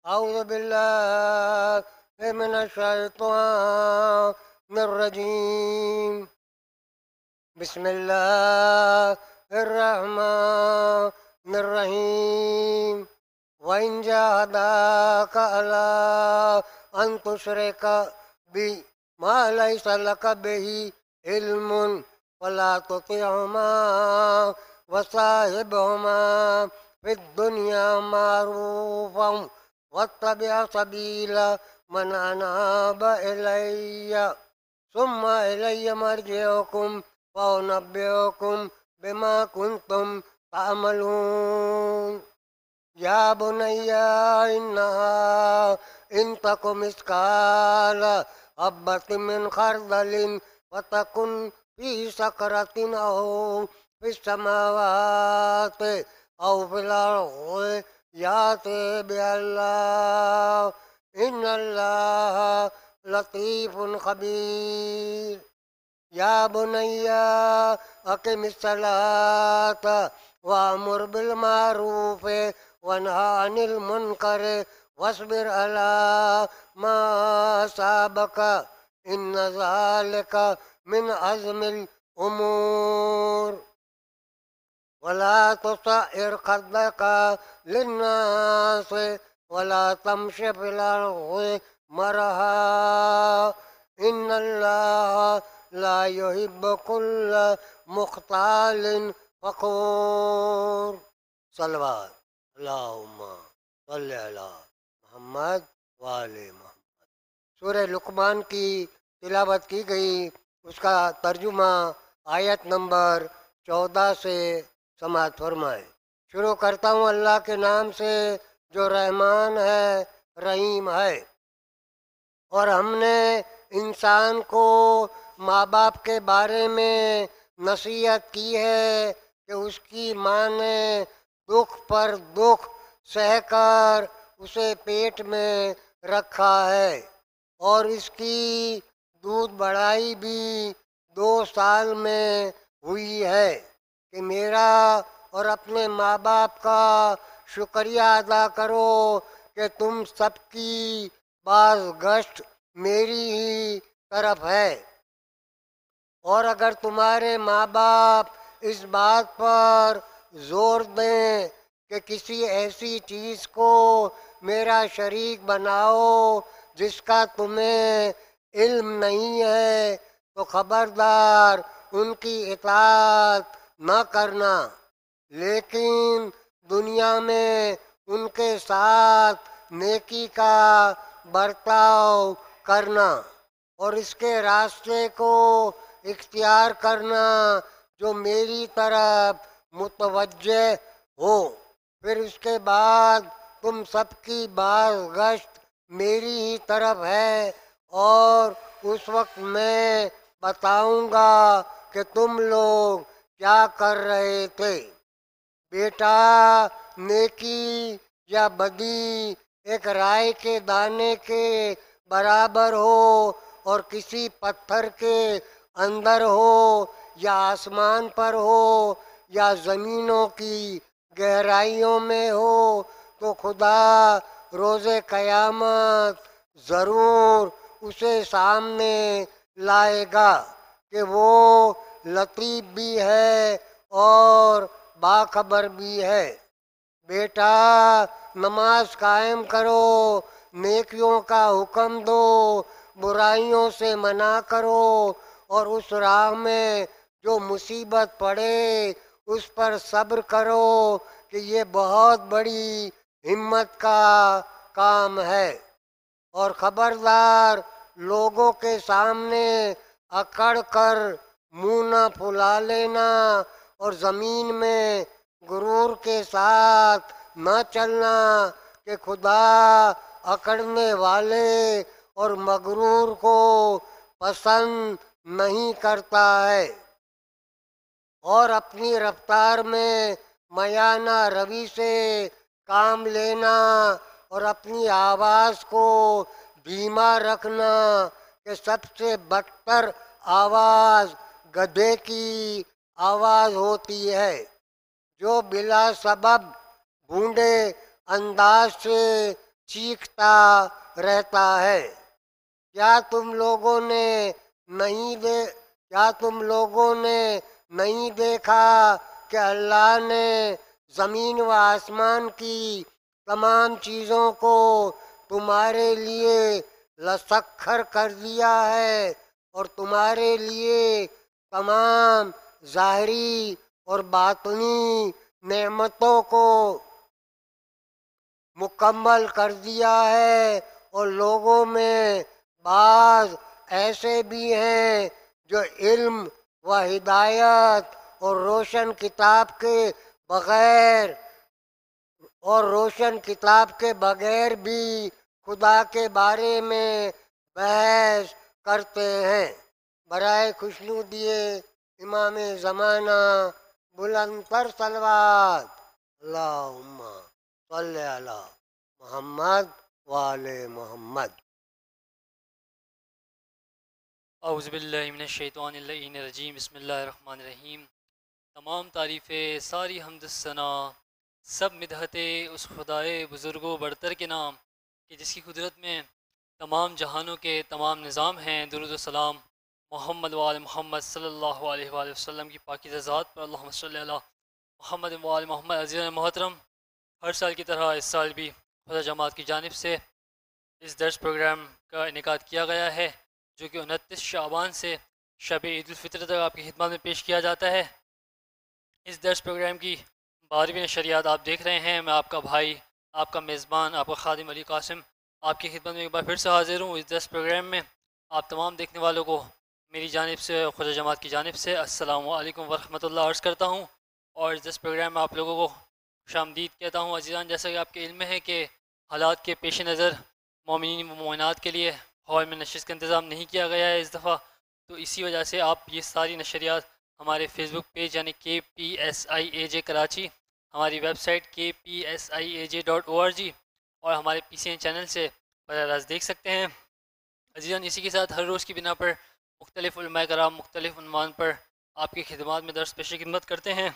औज़ु बिल्लाहि मिनश शैतानिर रजीम। बिस्मिल्लाहिर रहमानिर रहीम। व इन जाहदाका अला अन तुशरिका बी मा लैसा लका बिही इल्मुन फला तुतिअहुमा व साहिबहुमा फिद दुनिया मारूफन वत्तबि सबीला मन अनाब इलैया सुम्मा इलैया मर्जिउकुम फउनब्बिउकुम बिमा कुंतुम तामलून। या बुनैया इन्नहा इन तकु मिस्काल हब्बतिन मिन खर्दलिन फतकुन फी सकरतिन औ फिस समावाति औ फिल अर्दि याति बिअल्लाह इन्नल्लाह लतीफुन खबीर। या बुनैया अकिमिस्सलात वअमुर बिल मारूफ वन्हा अनिल मुनकर वस्बिर अला मा असाबका इन्न ज़ालिका मिन अज़्मिल उमूर। वला तुसइर खद्दका लिन्नास वला तमशि फिल अर्दि मरहा इन्नल्लाह ला युहिब्बु कुल्ल मुख्तालिन फखूर। सल्लल्लाहु अल्लाहुम्मा सल्लि अला मोहम्मद व आले मोहम्मद। सूरह लुक़मान की तिलावत की गई, उसका तर्जुमा आयत नंबर 14 से समाअत फरमाए। शुरू करता हूँ अल्लाह के नाम से जो रहमान है रहीम है। और हमने इंसान को माँ बाप के बारे में नसीहत की है कि उसकी माँ ने दुख पर दुख सहकर उसे पेट में रखा है और इसकी दूध बढ़ाई भी 2 साल में हुई है कि मेरा और अपने माँ बाप का शुक्रिया अदा करो कि तुम सबकी बाज गश्त मेरी ही तरफ है। और अगर तुम्हारे माँ बाप इस बात पर जोर दें कि किसी ऐसी चीज़ को मेरा शरीक बनाओ जिसका तुम्हें इल्म नहीं है तो खबरदार उनकी इताअत न करना, लेकिन दुनिया में उनके साथ नेकी का बर्ताव करना और इसके रास्ते को इख्तियार करना जो मेरी तरफ मुतवज्जे हो। फिर उसके बाद तुम सबकी बाज गश्त मेरी ही तरफ है और उस वक्त मैं बताऊंगा कि तुम लोग क्या कर रहे थे। बेटा, नेकी या बदी एक राय के दाने के बराबर हो और किसी पत्थर के अंदर हो या आसमान पर हो या ज़मीनों की गहराइयों में हो, तो खुदा रोज़े क़यामत ज़रूर उसे सामने लाएगा कि वो लतीफ़ भी है और बाखबर भी है। बेटा, नमाज कायम करो, नेकियों का हुक्म दो, बुराइयों से मना करो और उस राह में जो मुसीबत पड़े उस पर सब्र करो कि ये बहुत बड़ी हिम्मत का काम है। और खबरदार लोगों के सामने अकड़ कर मुंह न फुला लेना और ज़मीन में गुरूर के साथ न चलना कि खुदा अकड़ने वाले और मगरूर को पसंद नहीं करता है। और अपनी रफ्तार में मयाना रवि से काम लेना और अपनी आवाज़ को धीमा रखना कि सबसे बदतर आवाज़ गधे की आवाज़ होती है जो बिला सबब भूंडे अंदाज से चीखता रहता है। क्या तुम लोगों ने नहीं देखा कि अल्लाह ने ज़मीन व आसमान की तमाम चीज़ों को तुम्हारे लिए लसक्खर कर दिया है और तुम्हारे लिए तमाम ज़ाहरी और बातनी नेमतों को मुकम्मल कर दिया है। और लोगों में बाज़ ऐसे भी हैं जो इल्म व हिदायत और रोशन किताब के बगैर भी खुदा के बारे में बहस करते हैं। बराए खुशनुदिए इमाम ज़माना बुलंदतर सलवात अल्लाहुम्मा सल्ली अला मोहम्मद वाले मोहम्मद। औज़ुबिल्लाहि मिनश्शैतानिर्रजीम बिस्मिल्लाहिर्रहमानिर्रहीम। तमाम तारीफ़ें, सारी हम्द सना, सब मिदहतें उस खुदाए बुज़ुर्गो बरतर के नाम कि जिसकी कुदरत में तमाम जहानों के तमाम निज़ाम हैं। दुरूद व सलाम मोहम्मद वाले मोहम्मद सल्लल्लाहु अलैहि वसल्लम की पाकीज़ा ज़ात पर अल्लाहुम्मा सल्ली अला मोहम्मद वाले मोहम्मद। अज़ीज़ मोहतरम, हर साल की तरह इस साल भी खुदा जमात की जानिब से इस दर्स प्रोग्राम का इनेकाद किया गया है, जो कि 29 शाबान से शब ईद उल फितर तक आपकी खिदमत में पेश किया जाता है। इस दर्स प्रोग्राम की 12वीं नशरियात आप देख रहे हैं। मैं आपका भाई, आपका मेज़बान, आपका खादिम अली कासिम आपकी खिदमत में एक बार फिर से हाजिर हूँ। इस दर्स प्रोग्राम में आप तमाम देखने वालों को मेरी जानिब से और खुदा जमात की जानिब से अस्सलामु अलैकुम वरहमतुल्लाह अर्ज़ करता हूँ और इस दर्स प्रोग्राम में आप लोगों को खुशामदीद कहता हूँ। अज़ीज़ान, जैसा कि आपके इल्म है कि हालात के पेश नज़र मोमिनीन व मोमिनात के लिए हॉल में नशिस्त का इंतज़ाम नहीं किया गया है इस दफ़ा, तो इसी वजह से आप ये सारी नशरियात हमारे फेसबुक पेज यानी KPSIAJ कराची, हमारी वेबसाइट KPSIAJ.org और हमारे PCN चैनल से बराह रास्त देख सकते हैं। अज़ीज़ान, इसी के साथ हर रोज़ की बिना पर मुख्तलिफ़ उलमाए कराम मुख्तलिफ़ उन्वान पर आपकी खिदमत में दर्स पेश खिदमत करते हैं।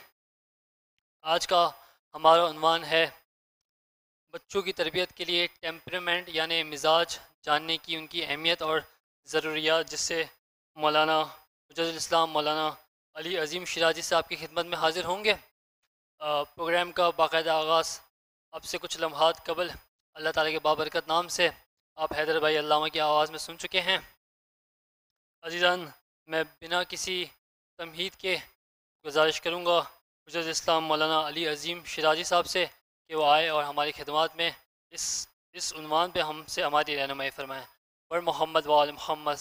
आज का हमारा उन्वान है बच्चों की तरबियत के लिए टेम्परामेंट यानी मिजाज जानने की उनकी अहमियत और ज़रूरियात, जिससे मौलाना हुज्जतुल इस्लाम मौलाना अली अज़ीम शिराजी से आपकी खिदमत में हाजिर होंगे। प्रोग्राम का बाकायदा आगाज़ अब से कुछ लम्हात कबल अल्लाह ताला के बाबरकत नाम से आप हैदर भाई अल्लामा की आवाज़ में सुन चुके हैं। अज़ीज़ान, मैं बिना किसी तमहीद के गुजारिश करूँगा हुज्जतुल इस्लाम मौलाना अली अज़ीम शिराजी साहब से कि वो आए और हमारी खिदमत में इस उन्वान पे हमसे हमारी रहनुमाई फरमाएँ। और मोहम्मद वाल मोहम्मद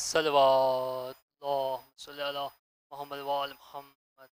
सल्लल्लाहु अलैहि मोहम्मद वाल मोहम्मद।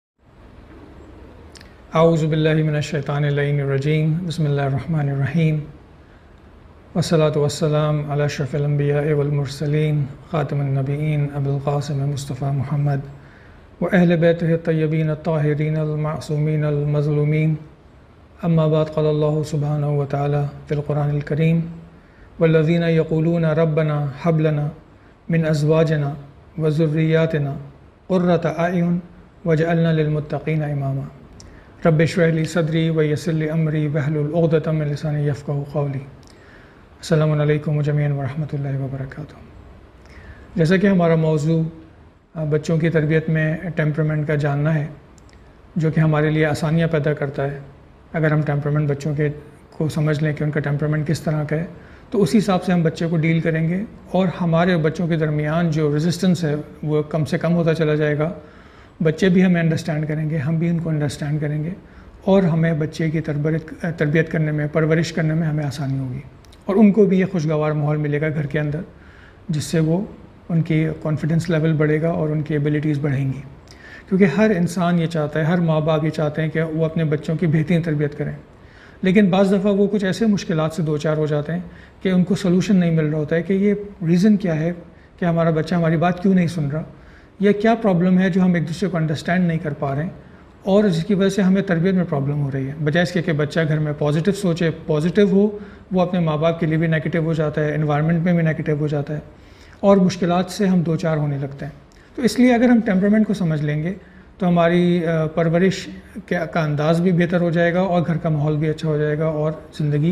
औज़ु बिल्लाहि मिनश्शैतानिर्रजीम बिस्मिल्लाहिर्रहमानिर्रहीम वस्सलातु वस्सलाम अला अशरफिल अंबिया वल मुरसलीन खातमुन नबिय्यीन अबुल क़ासिम मुस्तफ़ा मुहम्मद व अहले बैतिहि तय्यबीन अत्ताहिरीन अल मासूमीन अल मज़लूमीन। अम्मा बाद क़ाल अल्लाहु सुब्हानहु व तआला फ़िल क़ुरानिल करीम वल्लज़ीना यक़ूलूना रब्बना हब लना मिन अज़वाजिना व ज़ुर्रिय्यातिना क़ुर्रता अयुन वजअलना लिलमुत्तक़ीना इमामा। रब्बि इश्रह ली सदरी व यस्सिर ली अमरी वहलुल उक़दतम मिन लिसानी यफ़क़हू क़ौली। अस्सलामु अलैकुम जमीअन व रहमतुल्लाहि व बरकातुहू। जैसा कि हमारा मौज़ू बच्चों की तरबियत में टेम्परामेंट का जानना है, जो कि हमारे लिए आसानियाँ पैदा करता है। अगर हम टेम्परामेंट बच्चों के को समझ लें कि उनका टेम्परामेंट किस तरह का है, तो उसी हिसाब से हम बच्चे को डील करेंगे और हमारे बच्चों के दरमियान जो रेजिस्टेंस है वो कम से कम होता चला जाएगा। बच्चे भी हमें अंडरस्टैंड करेंगे, हम भी उनको अंडरस्टैंड करेंगे और हमें बच्चे की तरबियत करने में, परवरिश करने में हमें आसानी होगी और उनको भी ये खुशगवार माहौल मिलेगा घर के अंदर, जिससे वो उनकी कॉन्फिडेंस लेवल बढ़ेगा और उनकी एबिलिटीज़ बढ़ेंगी। क्योंकि हर इंसान ये चाहता है, हर माँ बाप ये चाहते हैं कि वो अपने बच्चों की बेहतरीन तरबियत करें, लेकिन बाज़ दफ़ा वो कुछ ऐसे मुश्किलात से दो चार हो जाते हैं कि उनको सलूशन नहीं मिल रहा होता है कि ये रीज़न क्या है कि हमारा बच्चा हमारी बात क्यों नहीं सुन रहा, या क्या प्रॉब्लम है जो हम एक दूसरे को अंडरस्टैंड नहीं कर पा रहे हैं और जिसकी वजह से हमें तरबियत में प्रॉब्लम हो रही है। बजाय इसके कि बच्चा घर में पॉजिटिव सोचे, पॉजिटिव हो, वो अपने माँ बाप के लिए भी नेगेटिव हो जाता है, एनवायरनमेंट में भी नेगेटिव हो जाता है और मुश्किलात से हम दो चार होने लगते हैं। तो इसलिए अगर हम टेम्परामेंट को समझ लेंगे तो हमारी परवरिश का अंदाज़ भी बेहतर हो जाएगा और घर का माहौल भी अच्छा हो जाएगा और ज़िंदगी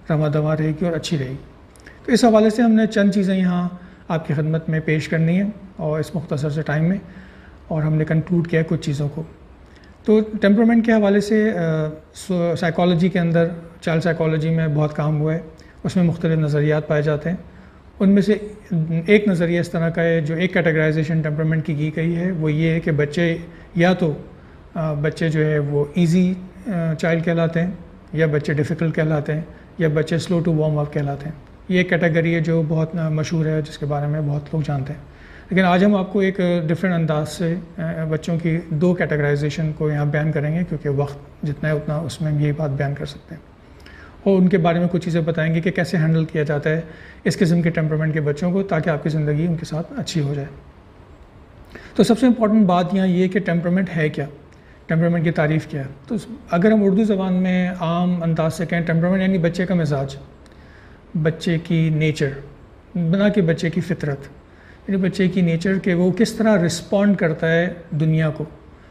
रवा दवा रहेगी और अच्छी रहेगी। तो इस हवाले से हमने चंद चीज़ें यहाँ आपकी खिदमत में पेश करनी है और इस मुख्तसर से टाइम में, और हमने कंक्लूड किया कुछ चीज़ों को। तो टेम्परामेंट के हवाले से साइकोलॉजी के अंदर, चाइल्ड साइकोलॉजी में बहुत काम हुआ है, उसमें मुख्तलिफ़ नज़रियात पाए जाते हैं। उनमें से एक नज़रिया इस तरह का है, जो एक कैटेगराइजेशन टेम्परामेंट की गई है, वो ये है कि बच्चे या तो बच्चे जो है वो इजी चाइल्ड कहलाते हैं, या बच्चे डिफ़िकल्ट कहलाते हैं, या बच्चे स्लो टू वार्म अप कहलाते हैं। ये एक कैटेगरी है जो बहुत मशहूर है, जिसके बारे में बहुत लोग जानते हैं। लेकिन आज हम आपको एक डिफरेंट अंदाज से बच्चों की दो कैटेगराइजेशन को यहाँ बयान करेंगे, क्योंकि वक्त जितना है उतना उसमें हम यही बात बयान कर सकते हैं, और उनके बारे में कुछ चीज़ें बताएंगे कि कैसे हैंडल किया जाता है इस किस्म के टेम्परामेंट के बच्चों को, ताकि आपकी ज़िंदगी उनके साथ अच्छी हो जाए। तो सबसे इम्पॉर्टेंट बात यहाँ ये कि टेम्परामेंट है क्या, टेम्परामेंट की तारीफ़ क्या है। तो अगर हम उर्दू ज़बान में आम अंदाज से कहें, टेम्परामेंट यानी बच्चे का मिजाज, बच्चे की नेचर, बना कि बच्चे की फ़ितरत, यानी बच्चे की नेचर के वो किस तरह रिस्पॉन्ड करता है दुनिया को,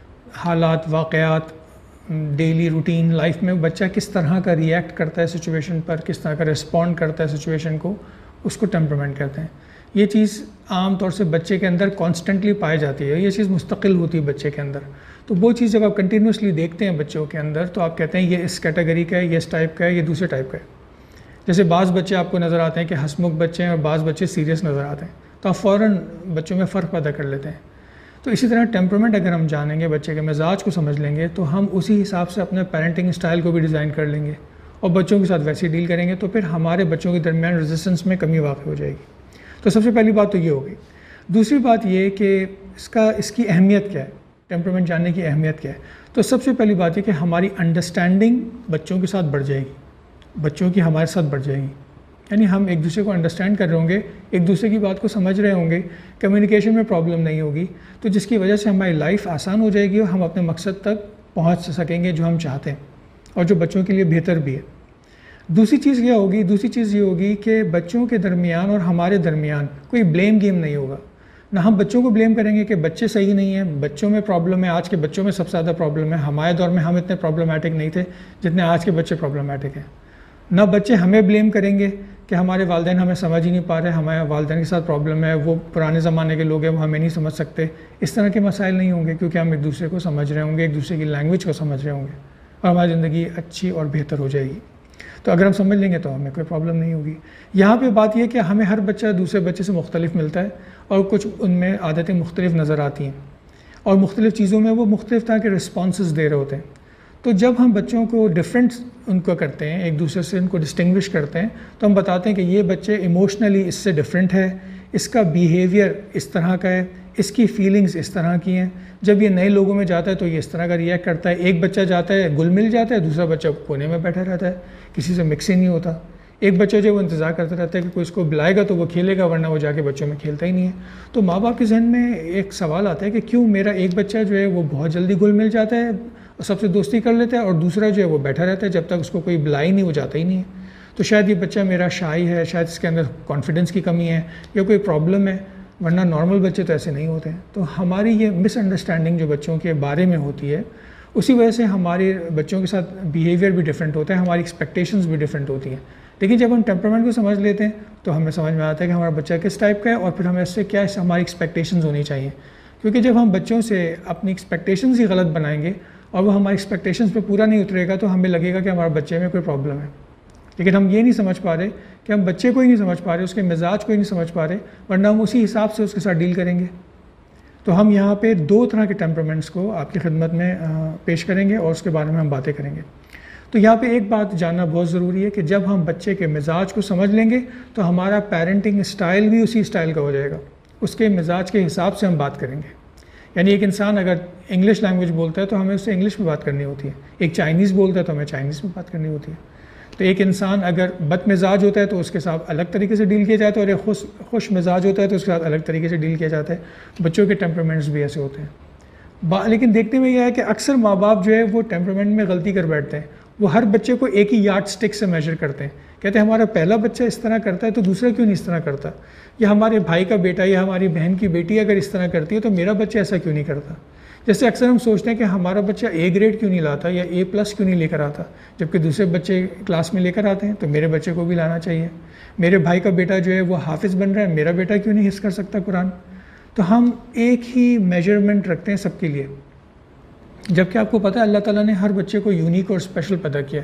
हालात, वाक़यात, डेली रूटीन लाइफ में बच्चा किस तरह का रिएक्ट करता है सिचुएशन पर, किस तरह का रिस्पॉन्ड करता है सिचुएशन को, उसको टेम्परामेंट कहते हैं। ये चीज़ आम तौर से बच्चे के अंदर कॉन्स्टेंटली पाई जाती है, ये चीज़ मुस्तकिल होती है बच्चे के अंदर। तो वो चीज़ जब आप कंटिन्यूसली देखते हैं बच्चों के अंदर, तो आप कहते हैं ये इस कैटेगरी का है, ये इस टाइप का है, ये दूसरे टाइप का है। जैसे बाज़ बच्चे आपको नज़र आते हैं कि हंसमुख बच्चे हैं और बाज़ बच्चे सीरियस नज़र आते हैं, तो आप फ़ौरन बच्चों में फ़र्क पैदा कर लेते हैं। तो इसी तरह टेम्परामेंट अगर हम जानेंगे, बच्चे के मिजाज को समझ लेंगे, तो हम उसी हिसाब से अपने पेरेंटिंग स्टाइल को भी डिज़ाइन कर लेंगे और बच्चों के साथ वैसे डील करेंगे, तो फिर हमारे बच्चों के दरमियान रेजिस्टेंस में कमी वाक़ हो जाएगी। तो सबसे पहली बात तो ये होगी। दूसरी बात ये कि इसकी अहमियत क्या है, टेम्परामेंट जानने की अहमियत क्या है। तो सबसे पहली बात ये कि हमारी अंडरस्टैंडिंग बच्चों के साथ बढ़ जाएगी, बच्चों की हमारे साथ बढ़ जाएगी, यानी हम एक दूसरे को अंडरस्टैंड कर रहे होंगे, एक दूसरे की बात को समझ रहे होंगे, कम्युनिकेशन में प्रॉब्लम नहीं होगी, तो जिसकी वजह से हमारी लाइफ आसान हो जाएगी और हम अपने मकसद तक पहुंच सकेंगे जो हम चाहते हैं और जो बच्चों के लिए बेहतर भी है। दूसरी चीज़ क्या होगी, दूसरी चीज़ ये होगी कि बच्चों के दरमियान और हमारे दरमियान कोई ब्लेम गेम नहीं होगा। ना हम बच्चों को ब्लेम करेंगे कि बच्चे सही नहीं हैं, बच्चों में प्रॉब्लम है, आज के बच्चों में सबसे ज़्यादा प्रॉब्लम है, हमारे दौर में हम इतने प्रॉब्लमेटिक नहीं थे जितने आज के बच्चे प्रॉब्लमेटिक हैं। ना बच्चे हमें ब्लेम करेंगे कि हमारे वालिदैन हमें समझ ही नहीं पा रहे, हमारे वालिदैन के साथ प्रॉब्लम है, वो पुराने ज़माने के लोग हैं, वो हमें नहीं समझ सकते। इस तरह के मसाइल नहीं होंगे, क्योंकि हम एक दूसरे को समझ रहे होंगे, एक दूसरे की लैंग्वेज को समझ रहे होंगे और हमारी ज़िंदगी अच्छी और बेहतर हो जाएगी। तो अगर हम समझ लेंगे तो हमें कोई प्रॉब्लम नहीं होगी। यहाँ पे बात यह कि हमें हर बच्चा दूसरे बच्चे से मुख्तलिफ मिलता है और कुछ उनमें आदतें मुख्तलिफ नज़र आती हैं और मुख्तलिफ़ चीज़ों में वो मुख्तलिफ तरह के रिस्पॉन्सेस दे रहे होते हैं। तो जब हम बच्चों को डिफरेंट उनको करते हैं, एक दूसरे से उनको डिस्टिंग्विश करते हैं, तो हम बताते हैं कि ये बच्चे इमोशनली इससे डिफरेंट है, इसका बिहेवियर इस तरह का है, इसकी फीलिंग्स इस तरह की हैं। जब ये नए लोगों में जाता है तो ये इस तरह का रिएक्ट करता है। एक बच्चा जाता है घुल मिल जाता है, दूसरा बच्चा कोने में बैठा रहता है, किसी से मिक्स ही नहीं होता। एक बच्चा जो वो इंतज़ार करता रहता है कि कोई इसको बुलाएगा तो वो खेलेगा, वरना वो जाके बच्चों में खेलता ही नहीं है। तो माँ बाप के जहन में एक सवाल आता है कि क्यों मेरा एक बच्चा जो है वो बहुत जल्दी घुल मिल जाता है और सबसे दोस्ती कर लेता है, और दूसरा जो है वो बैठा रहता है, जब तक उसको कोई बुलाई नहीं वो जाता ही नहीं है। तो शायद ये बच्चा मेरा शाई है, शायद इसके अंदर कॉन्फिडेंस की कमी है या कोई प्रॉब्लम है, वरना नॉर्मल बच्चे तो ऐसे नहीं होते हैं। तो हमारी ये मिसअंडरस्टैंडिंग जो बच्चों के बारे में होती है, उसी वजह से हमारे बच्चों के साथ बिहेवियर भी डिफरेंट होता है, हमारी एक्सपेक्टेशंस भी डिफरेंट होती हैं। लेकिन जब हम टेम्परामेंट को समझ लेते हैं तो हमें समझ में आता है कि हमारा बच्चा किस टाइप का है और फिर हमें इससे क्या हमारी एक्सपेक्टेशंस होनी चाहिए। क्योंकि जब हम बच्चों से अपनी एक्सपेक्टेशंस ही गलत बनाएंगे और वो हमारी एक्सपेक्टेशंस पे पूरा नहीं उतरेगा, तो हमें लगेगा कि हमारे बच्चे में कोई प्रॉब्लम है। लेकिन हम ये नहीं समझ पा रहे कि हम बच्चे को ही नहीं समझ पा रहे, उसके मिजाज को ही नहीं समझ पा रहे, वरना हम उसी हिसाब से उसके साथ डील करेंगे। तो हम यहाँ पे दो तरह के टेम्परामेंट्स को आपकी खिदमत में पेश करेंगे और उसके बारे में हम बातें करेंगे। तो यहाँ पे एक बात जानना बहुत ज़रूरी है कि जब हम बच्चे के मिजाज को समझ लेंगे तो हमारा पेरेंटिंग स्टाइल भी उसी स्टाइल का हो जाएगा, उसके मिजाज के हिसाब से हम बात करेंगे। यानी एक इंसान अगर इंग्लिश लैंग्वेज बोलता है तो हमें उससे इंग्लिश में बात करनी होती है, एक चाइनीज़ बोलता है तो हमें चाइनीज़ में बात करनी होती है। तो एक इंसान अगर बदमिजाज होता है तो उसके साथ अलग तरीके से डील किया जाता है, और एक खुश मिजाज होता है तो उसके साथ अलग तरीके से डील किया जाता है। बच्चों के टेम्परामेंट्स भी ऐसे होते हैं। लेकिन देखने में यह है कि अक्सर माँ बाप जो है वो टेम्परामेंट में गलती कर बैठते हैं। वो हर बच्चे को एक ही यार्ड स्टिक से मेजर करते हैं, कहते हैं हमारा पहला बच्चा इस तरह करता है तो दूसरा क्यों नहीं इस तरह करता, या हमारे भाई का बेटा या हमारी बहन की बेटी अगर इस तरह करती है तो मेरा बच्चा ऐसा क्यों नहीं करता। जैसे अक्सर हम सोचते हैं कि हमारा बच्चा ए ग्रेड क्यों नहीं लाता या ए प्लस क्यों नहीं लेकर आता, जबकि दूसरे बच्चे क्लास में लेकर आते हैं, तो मेरे बच्चे को भी लाना चाहिए। मेरे भाई का बेटा जो है वो हाफिज़ बन रहा है, मेरा बेटा क्यों नहीं हिफ्ज़ कर सकता कुरान। तो हम एक ही मेजरमेंट रखते हैं सबके लिए, जबकि आपको पता है अल्लाह ताला ने हर बच्चे को यूनिक और स्पेशल पैदा किया है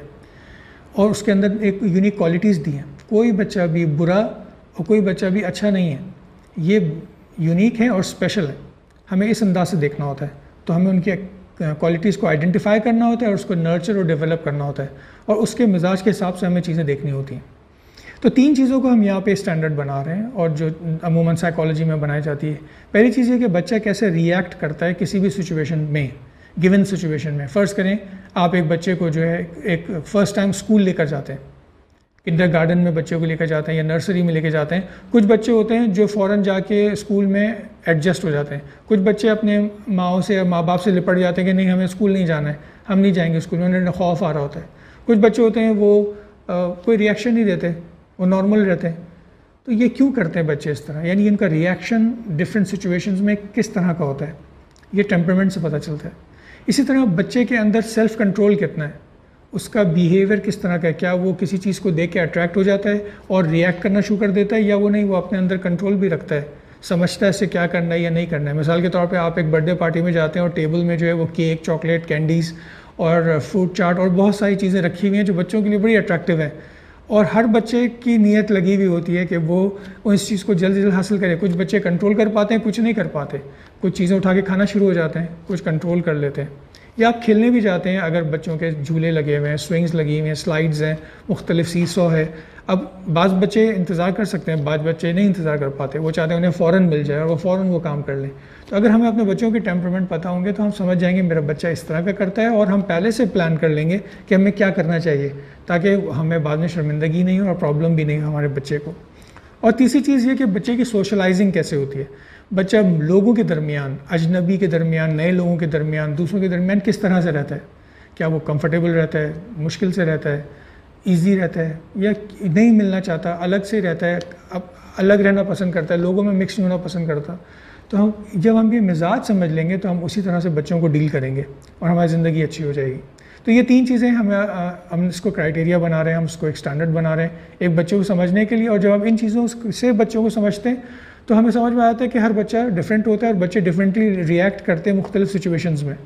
और उसके अंदर एक यूनिक क्वालिटीज़ दी हैं। कोई बच्चा भी बुरा और कोई बच्चा भी अच्छा नहीं है, ये यूनिक है और स्पेशल है। हमें इस अंदाज से देखना होता है, तो हमें उनकी क्वालिटीज़ को आइडेंटिफाई करना होता है और उसको नर्चर और डेवलप करना होता है और उसके मिजाज के हिसाब से हमें चीज़ें देखनी होती हैं। तो 3 चीज़ों को हम यहाँ पे स्टैंडर्ड बना रहे हैं और जो अमूमन साइकोलॉजी में बनाई जाती है। पहली चीज़ है कि बच्चा कैसे रिएक्ट करता है किसी भी सिचुएशन में, गिवन सिचुएशन में। फ़र्ज़ करें आप एक बच्चे को जो है एक फ़र्स्ट टाइम स्कूल लेकर जाते हैं, किंडरगार्टन में बच्चे को लेकर जाते हैं या नर्सरी में लेकर जाते हैं। कुछ बच्चे होते हैं जो फ़ौरन जाके स्कूल में एडजस्ट हो जाते हैं। कुछ बच्चे अपने माओ से या माँ बाप से लिपट जाते हैं कि नहीं हमें स्कूल नहीं जाना है, हम नहीं जाएंगे स्कूल में, उन्हें खौफ आ रहा होता है। कुछ बच्चे होते हैं वो कोई रिएक्शन नहीं देते, वो नॉर्मल रहते हैं। तो ये क्यों करते हैं बच्चे इस तरह, यानी इनका रिएक्शन डिफरेंट सिचुएशंस में किस तरह का होता है, ये टेम्परामेंट से पता चलता है। इसी तरह बच्चे के अंदर सेल्फ़ कंट्रोल कितना है, उसका बिहेवियर किस तरह का है, क्या वो किसी चीज़ को देख के अट्रैक्ट हो जाता है और रिएक्ट करना शुरू कर देता है, या वो नहीं, वो अपने अंदर कंट्रोल भी रखता है, समझता है इसे क्या करना है या नहीं करना है। मिसाल के तौर पे आप एक बर्थडे पार्टी में जाते हैं और टेबल में जो है वो केक, चॉकलेट, कैंडीज़ और फ्रूट चाट और बहुत सारी चीज़ें रखी हुई हैं जो बच्चों के लिए बड़ी अट्रैक्टिव हैं और हर बच्चे की नीयत लगी हुई होती है कि वो इस चीज़ को जल्द जल्द हासिल करे। कुछ बच्चे कंट्रोल कर पाते हैं, कुछ नहीं कर पाते। कुछ चीज़ें उठा के खाना शुरू हो जाते हैं, कुछ कंट्रोल कर लेते हैं। या आप खेलने भी जाते हैं, अगर बच्चों के झूले लगे हुए हैं, स्विंग्स लगी हुई हैं, स्लाइड्स हैं, मुख्तलिफ सीसॉ है। अब बाज़ बच्चे इंतज़ार कर सकते हैं, बाज़ बच्चे नहीं इंतज़ार कर पाते, वो चाहते हैं उन्हें फ़ौरन मिल जाए और वो फ़ौरन वो काम कर लें। तो अगर हमें अपने बच्चों के टेम्परामेंट पता होंगे तो हम समझ जाएंगे मेरा बच्चा इस तरह का करता है और हम पहले से प्लान कर लेंगे कि हमें क्या करना चाहिए, ताकि हमें बाद में शर्मिंदगी नहीं हो और प्रॉब्लम भी नहीं हो हमारे बच्चे को। और तीसरी चीज़ ये कि बच्चे की सोशलाइजिंग कैसे होती है। बच्चा लोगों के दरमियान, अजनबी के दरमियान, नए लोगों के दरमियान, दूसरों के दरमियान किस तरह से रहता है। क्या वो कंफर्टेबल रहता है, मुश्किल से रहता है, ईजी रहता है, या नहीं मिलना चाहता, अलग से रहता है, अब अलग रहना पसंद करता है, लोगों में मिक्स नहीं होना पसंद करता। तो हम जब हम ये मिजाज समझ लेंगे तो हम उसी तरह से बच्चों को डील करेंगे और हमारी ज़िंदगी अच्छी हो जाएगी। तो ये 3 चीज़ें हम इसको क्राइटेरिया बना रहे हैं, हम इसको एक स्टैंडर्ड बना रहे हैं एक बच्चे को समझने के लिए। और जब हम इन चीज़ों से बच्चों को समझते हैं तो हमें समझ में आता है कि हर बच्चा डिफरेंट होता है और बच्चे डिफरेंटली रिएक्ट करते हैं मुख्तलिफ सिचुएशंस में,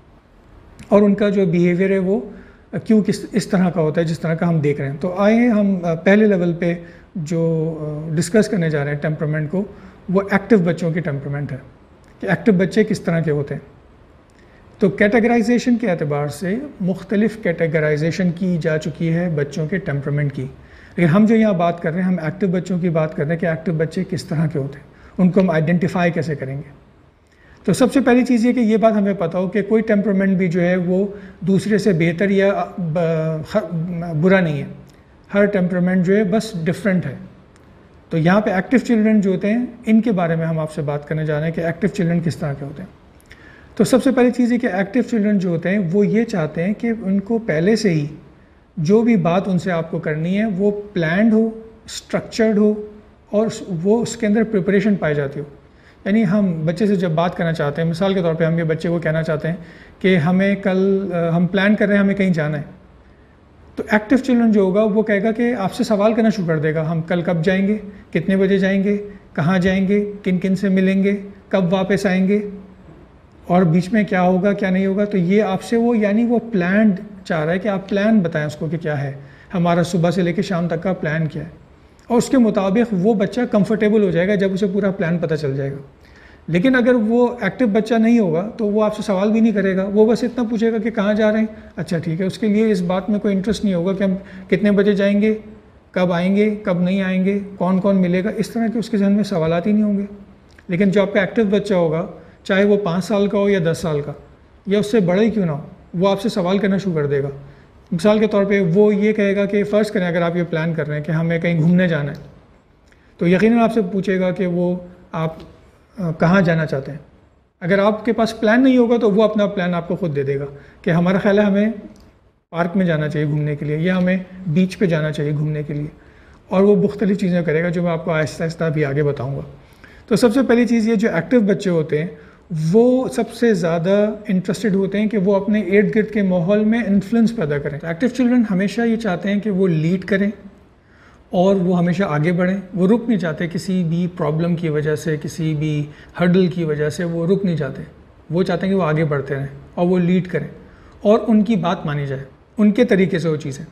और उनका जो बिहेवियर है वो क्यों इस तरह का होता है जिस तरह का हम देख रहे हैं। तो आइए हम पहले लेवल पे जो डिस्कस करने जा रहे हैं टेम्परामेंट को, वो एक्टिव बच्चों के टेम्परामेंट है कि एक्टिव बच्चे किस तरह के होते हैं। तो कैटेगराइजेशन के एतबार से मुख्तलिफ कैटेगराइजेशन की जा चुकी है बच्चों के टेम्परामेंट की, लेकिन हम जो यहाँ बात कर रहे हैं हम एक्टिव बच्चों की बात कर रहे हैं कि एक्टिव बच्चे किस तरह के होते हैं, उनको हम आइडेंटिफाई कैसे करेंगे। तो सबसे पहली चीज़ ये कि ये बात हमें पता हो कि कोई टेम्परामेंट भी जो है वो दूसरे से बेहतर या बुरा नहीं है। हर टेम्परामेंट जो है बस डिफरेंट है। तो यहाँ पे एक्टिव चिल्ड्रन जो होते हैं इनके बारे में हम आपसे बात करने जा रहे हैं कि एक्टिव चिल्ड्रन किस तरह के होते हैं। तो सबसे पहली चीज़ है कि एक्टिव चिल्ड्रन जो होते हैं वो ये चाहते हैं कि उनको पहले से ही जो भी बात उनसे आपको करनी है वो प्लान्ड हो, स्ट्रक्चर्ड हो और वो उसके अंदर प्रिपरेशन पाई जाती हो। यानी हम बच्चे से जब बात करना चाहते हैं, मिसाल के तौर पे हम ये बच्चे को कहना चाहते हैं कि हमें कल हम प्लान कर रहे हैं हमें कहीं जाना है, तो एक्टिव चिल्ड्रन जो होगा वो कहेगा कि आपसे सवाल करना शुरू कर देगा, हम कल कब जाएंगे, कितने बजे जाएंगे, कहाँ जाएंगे, किन किन से मिलेंगे, कब वापस आएंगे और बीच में क्या होगा क्या नहीं होगा। तो ये आपसे वो यानी वो प्लान चाह रहा है कि आप प्लान बताएं उसको कि क्या है, हमारा सुबह से लेकर शाम तक का प्लान क्या है, और उसके मुताबिक वो बच्चा कंफर्टेबल हो जाएगा जब उसे पूरा प्लान पता चल जाएगा। लेकिन अगर वो एक्टिव बच्चा नहीं होगा तो वो आपसे सवाल भी नहीं करेगा, वो बस इतना पूछेगा कि कहाँ जा रहे हैं, अच्छा ठीक है। उसके लिए इस बात में कोई इंटरेस्ट नहीं होगा कि हम कितने बजे जाएंगे, कब आएंगे, कब नहीं आएंगे, कौन कौन मिलेगा, इस तरह के उसके जहन में सवालात ही नहीं होंगे। लेकिन जो आपका एक्टिव बच्चा होगा, चाहे वो 5 साल का हो या 10 साल का या उससे बड़ा ही क्यों ना हो, वो आपसे सवाल करना शुरू कर देगा। मिसाल के तौर पे वो ये कहेगा कि फ़र्ज़ करें अगर आप ये प्लान कर रहे हैं कि हमें कहीं घूमने जाना है, तो यकीनन आपसे पूछेगा कि वो आप कहाँ जाना चाहते हैं। अगर आपके पास प्लान नहीं होगा तो वो अपना प्लान आपको ख़ुद दे देगा कि हमारा ख्याल है हमें पार्क में जाना चाहिए घूमने के लिए, या हमें बीच पे जाना चाहिए घूमने के लिए, और वो मुख्तलिफ़ चीज़ें करेगा जो मैं आपको आहिस्ता आहिस्ता भी आगे बताऊँगा। तो सबसे पहली चीज़ ये, जो एक्टिव बच्चे होते हैं वो सबसे ज़्यादा इंटरेस्टेड होते हैं कि वो अपने इर्द गिर्द के माहौल में इन्फ्लुएंस पैदा करें। एक्टिव चिल्ड्रन हमेशा ये चाहते हैं कि वो लीड करें और वो हमेशा आगे बढ़ें। वो रुक नहीं चाहते किसी भी प्रॉब्लम की वजह से, किसी भी हर्डल की वजह से वो रुक नहीं चाहते। वो चाहते हैं कि वो आगे बढ़ते रहें और वो लीड करें और उनकी बात मानी जाए, उनके तरीके से वो चीज़ें।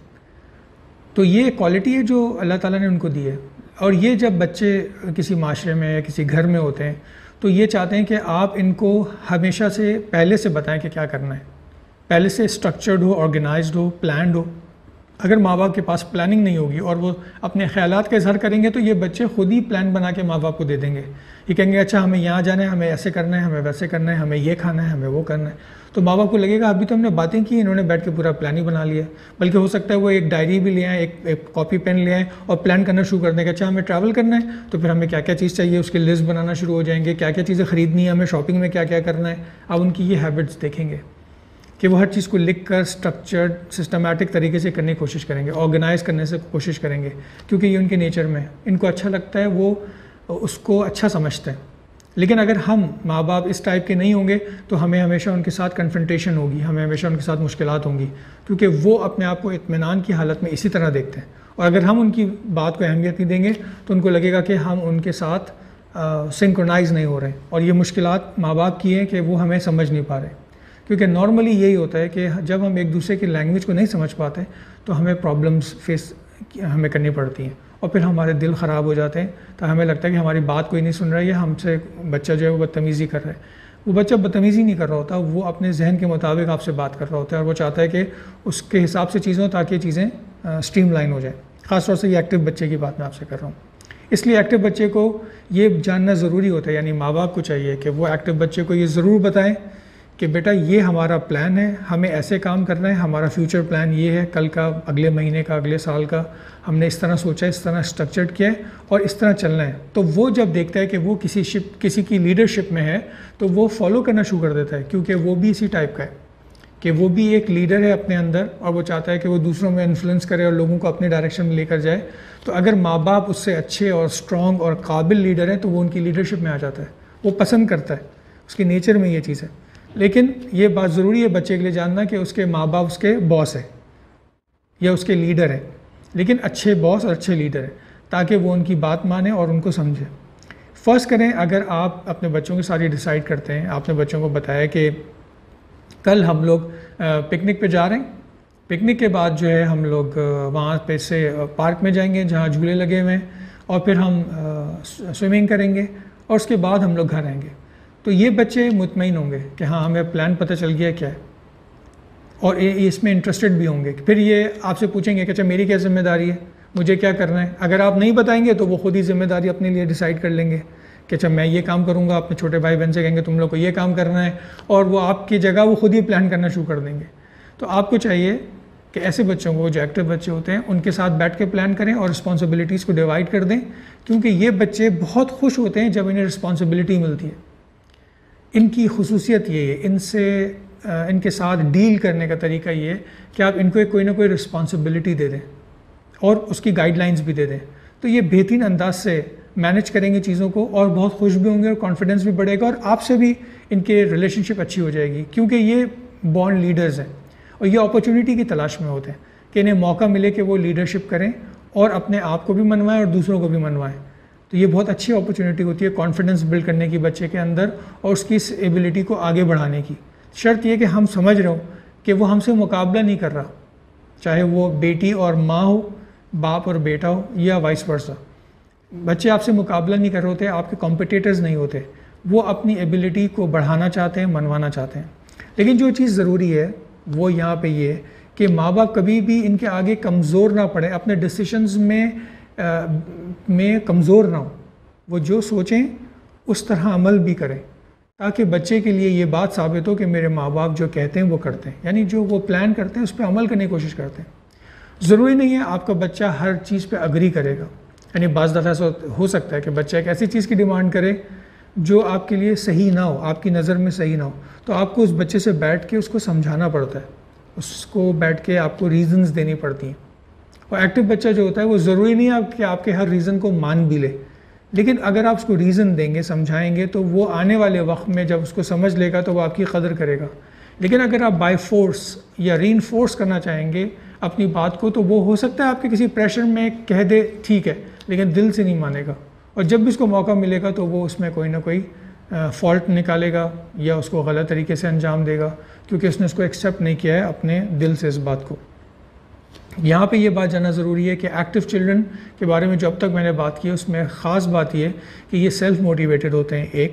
तो ये क्वालिटी है जो अल्लाह ताला ने उनको दी है। और ये जब बच्चे किसी माशरे में या किसी घर में होते हैं तो ये चाहते हैं कि आप इनको हमेशा से पहले से बताएं कि क्या करना है, पहले से स्ट्रक्चर्ड हो, ऑर्गेनाइज्ड हो, प्लान्ड हो। अगर माँ बाप के पास प्लानिंग नहीं होगी और वो अपने ख्यालात का इजहार करेंगे तो ये बच्चे खुद ही प्लान बना के माँ बाप को दे देंगे। ये कहेंगे अच्छा हमें यहाँ जाना है, हमें ऐसे करना है, हमें वैसे करना है, हमें ये खाना है, हमें वो करना है। तो माँ बाप को लगेगा अभी तो हमने बातें की, इन्होंने बैठ के पूरा प्लान ही बना लिया। बल्कि हो सकता है वो एक डायरी भी ले आए, एक कॉपी पेन ले आए और प्लान करना शुरू कर देंगे। अच्छा हमें ट्रैवल करना है तो फिर हमें क्या क्या चीज़ चाहिए उसकी लिस्ट बनाना शुरू हो जाएंगे, क्या क्या चीज़ें ख़रीदनी है, हमें शॉपिंग में क्या क्या करना है। अब उनकी ये हैबिट्स देखेंगे कि वो हर चीज़ को लिख कर स्ट्रक्चर्ड सिस्टमेटिक तरीके से करने की कोशिश करेंगे, ऑर्गेनाइज करने से कोशिश करेंगे, क्योंकि ये उनके नेचर में है। इनको अच्छा लगता है, वो उसको अच्छा समझते हैं। लेकिन अगर हम माँ बाप इस टाइप के नहीं होंगे तो हमें हमेशा उनके साथ कन्फ्रंटेशन होगी, हमें हमेशा उनके साथ मुश्किलात होंगी, क्योंकि वो अपने आप को इत्मीनान की हालत में इसी तरह देखते हैं। और अगर हम उनकी बात को अहमियत नहीं देंगे तो उनको लगेगा कि हम उनके साथ सिंक्रोनाइज़ नहीं हो रहे और ये मुश्किलात माँ बाप की हैं कि वो हमें समझ नहीं पा रहे। क्योंकि नॉर्मली यही होता है कि जब हम एक दूसरे की लैंग्वेज को नहीं समझ पाते तो हमें प्रॉब्लम्स फेस हमें करनी पड़ती हैं और फिर हमारे दिल ख़राब हो जाते हैं। तो हमें लगता है कि हमारी बात कोई नहीं सुन रहा है या हमसे बच्चा जो है वो बदतमीज़ी कर रहा है। वो बच्चा बदतमीज़ी नहीं कर रहा होता, वो अपने जहन के मुताबिक आपसे बात कर रहा होता है और वो चाहता है कि उसके हिसाब से चीज़ें हों ताकि चीज़ें स्ट्रीमलाइन हो जाए। ख़ासतौर से ये एक्टिव बच्चे की बात मैं आपसे कर रहा हूँ। इसलिए एक्टिव बच्चे को ये जानना ज़रूरी होता है, यानी माँ बाप को चाहिए कि वो एक्टिव बच्चे को ये ज़रूर बताएं कि बेटा ये हमारा प्लान है, हमें ऐसे काम करना है, हमारा फ्यूचर प्लान ये है, कल का, अगले महीने का, अगले साल का हमने इस तरह सोचा है, इस तरह स्ट्रक्चर्ड किया है और इस तरह चलना है। तो वो जब देखता है कि वो किसी की लीडरशिप में है तो वो फॉलो करना शुरू कर देता है, क्योंकि वो भी इसी टाइप का है कि वो भी एक लीडर है अपने अंदर और वो चाहता है कि वो दूसरों में इन्फ्लुएंस करे और लोगों को अपने डायरेक्शन में लेकर जाए। तो अगर माँ बाप उससे अच्छे और स्ट्रॉन्ग और काबिल लीडर हैं तो वो उनकी लीडरशिप में आ जाता है, वो पसंद करता है, उसके नेचर में ये चीज़ है। लेकिन ये बात ज़रूरी है बच्चे के लिए जानना कि उसके माँ बाप उसके बॉस है या उसके लीडर हैं, लेकिन अच्छे बॉस और अच्छे लीडर हैं, ताकि वो उनकी बात माने और उनको समझे। फ़र्ज़ करें अगर आप अपने बच्चों के साथ ये डिसाइड करते हैं, आपने बच्चों को बताया कि कल हम लोग पिकनिक पे जा रहे हैं, पिकनिक के बाद जो है हम लोग वहाँ पे से पार्क में जाएंगे जहाँ झूले लगे हुए हैं और फिर हम स्विमिंग करेंगे और उसके बाद हम लोग घर आएंगे। तो ये बच्चे मुतमईन होंगे कि हाँ हमें प्लान पता चल गया क्या है और इसमें इंटरेस्टेड भी होंगे। फिर ये आपसे पूछेंगे कि अच्छा मेरी क्या ज़िम्मेदारी है, मुझे क्या करना है। अगर आप नहीं बताएंगे तो वो खुद ही ज़िम्मेदारी अपने लिए डिसाइड कर लेंगे कि अच्छा मैं ये काम करूँगा, अपने छोटे भाई बहन से कहेंगे तुम लोग को ये काम करना है और वो आपकी जगह वो खुद ही प्लान करना शुरू कर देंगे। तो आपको चाहिए कि ऐसे बच्चों को, जो एक्टिव बच्चे होते हैं, उनके साथ बैठ के प्लान करें और रिस्पॉन्सिबिलिटीज़ को डिवाइड कर दें, क्योंकि ये बच्चे बहुत खुश होते हैं जब इन्हें रिस्पॉन्सिबिलिटी मिलती है। इनकी खुसूसियत ये है, इनके साथ डील करने का तरीका ये है कि आप इनको कोई ना कोई रिस्पॉन्सिबिलिटी दे दें और उसकी गाइडलाइंस भी दे दें। तो ये बेहतरीन अंदाज से मैनेज करेंगे चीज़ों को और बहुत खुश भी होंगे और कॉन्फिडेंस भी बढ़ेगा और आपसे भी इनके रिलेशनशिप अच्छी हो जाएगी, क्योंकि ये बॉर्न लीडर्स हैं और ये अपॉर्चुनिटी की तलाश में होते हैं कि इन्हें मौका मिले कि वो लीडरशिप करें और अपने आप को भी मनवाएं और दूसरों को भी मनवाएं। तो ये बहुत अच्छी अपॉर्चुनिटी होती है कॉन्फिडेंस बिल्ड करने की बच्चे के अंदर और उसकी इस एबिलिटी को आगे बढ़ाने की। शर्त ये कि हम समझ रहे हो कि वो हमसे मुकाबला नहीं कर रहा, चाहे वो बेटी और माँ हो, बाप और बेटा हो या वाइस वर्सा। बच्चे आपसे मुकाबला नहीं कर रहे होते, आपके कॉम्पिटिटर्स नहीं होते, वो अपनी एबिलिटी को बढ़ाना चाहते हैं, मनवाना चाहते हैं। लेकिन जो चीज़ ज़रूरी है वो यहाँ पे ये है कि माँ बाप कभी भी इनके आगे कमज़ोर ना पड़े, अपने डिसीशंस में कमज़ोर ना हो। वो जो सोचें उस तरह अमल भी करें, ताकि बच्चे के लिए ये बात साबित हो कि मेरे माँ बाप जो कहते हैं वो करते हैं, यानी जो वो प्लान करते हैं उस पर अमल करने की कोशिश करते हैं। ज़रूरी नहीं है आपका बच्चा हर चीज़ पे अग्री करेगा, यानी बाज़ दफ़ा ऐसा हो सकता है कि बच्चा एक ऐसी चीज़ की डिमांड करे जो आपके लिए सही ना हो, आपकी नज़र में सही ना हो। तो आपको उस बच्चे से बैठ के उसको समझाना पड़ता है, उसको बैठ के आपको रीज़न्स देनी पड़ती हैं। और एक्टिव बच्चा जो होता है वो ज़रूरी नहीं है कि आपके हर रीज़न को मान भी ले, लेकिन अगर आप उसको रीज़न देंगे, समझाएंगे, तो वो आने वाले वक्त में जब उसको समझ लेगा तो वो आपकी कदर करेगा। लेकिन अगर आप बाय फोर्स या रीइंफोर्स करना चाहेंगे अपनी बात को, तो वो हो सकता है आपके किसी प्रेशर में कह दे ठीक है, लेकिन दिल से नहीं मानेगा, और जब भी उसको मौका मिलेगा तो वो उसमें कोई ना कोई फॉल्ट निकालेगा या उसको गलत तरीके से अंजाम देगा, क्योंकि उसने उसको एक्सेप्ट नहीं किया है अपने दिल से इस बात को। यहाँ पे ये बात जानना ज़रूरी है कि एक्टिव चिल्ड्रन के बारे में जो अब तक मैंने बात की उसमें ख़ास बात ये कि ये सेल्फ मोटिवेटेड होते हैं, एक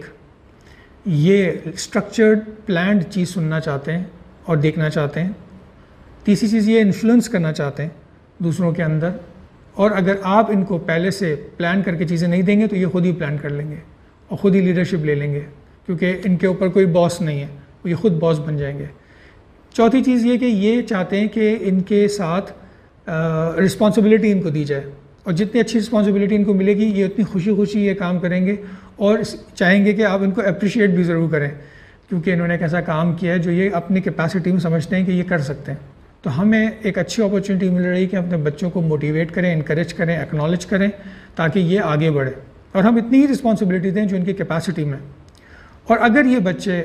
ये स्ट्रक्चर्ड प्लान्ड चीज़ सुनना चाहते हैं और देखना चाहते हैं, तीसरी चीज़ ये इन्फ्लुएंस करना चाहते हैं दूसरों के अंदर, और अगर आप इनको पहले से प्लान करके चीज़ें नहीं देंगे तो ये खुद ही प्लान कर लेंगे और ख़ुद ही लीडरशिप ले लेंगे, क्योंकि इनके ऊपर कोई बॉस नहीं है, ये खुद बॉस बन जाएंगे। चौथी चीज़ ये कि ये चाहते हैं कि इनके साथ रिस्पॉन्सिबिलिटी इनको दी जाए, और जितनी अच्छी रिस्पॉन्सिबिलिटी इनको मिलेगी ये उतनी खुशी खुशी ये काम करेंगे, और चाहेंगे कि आप इनको अप्रिशिएट भी ज़रूर करें, क्योंकि इन्होंने एक ऐसा काम किया है जो ये अपनी कैपेसिटी में समझते हैं कि ये कर सकते हैं। तो हमें एक अच्छी अपॉर्चुनिटी मिल रही है कि अपने बच्चों को मोटिवेट करें, इनकरेज करें, एक्नॉलेज करें, ताकि ये आगे बढ़े, और हम इतनी ही रिस्पॉन्सिबिलिटी दें जो इनकी कैपेसिटी में। और अगर ये बच्चे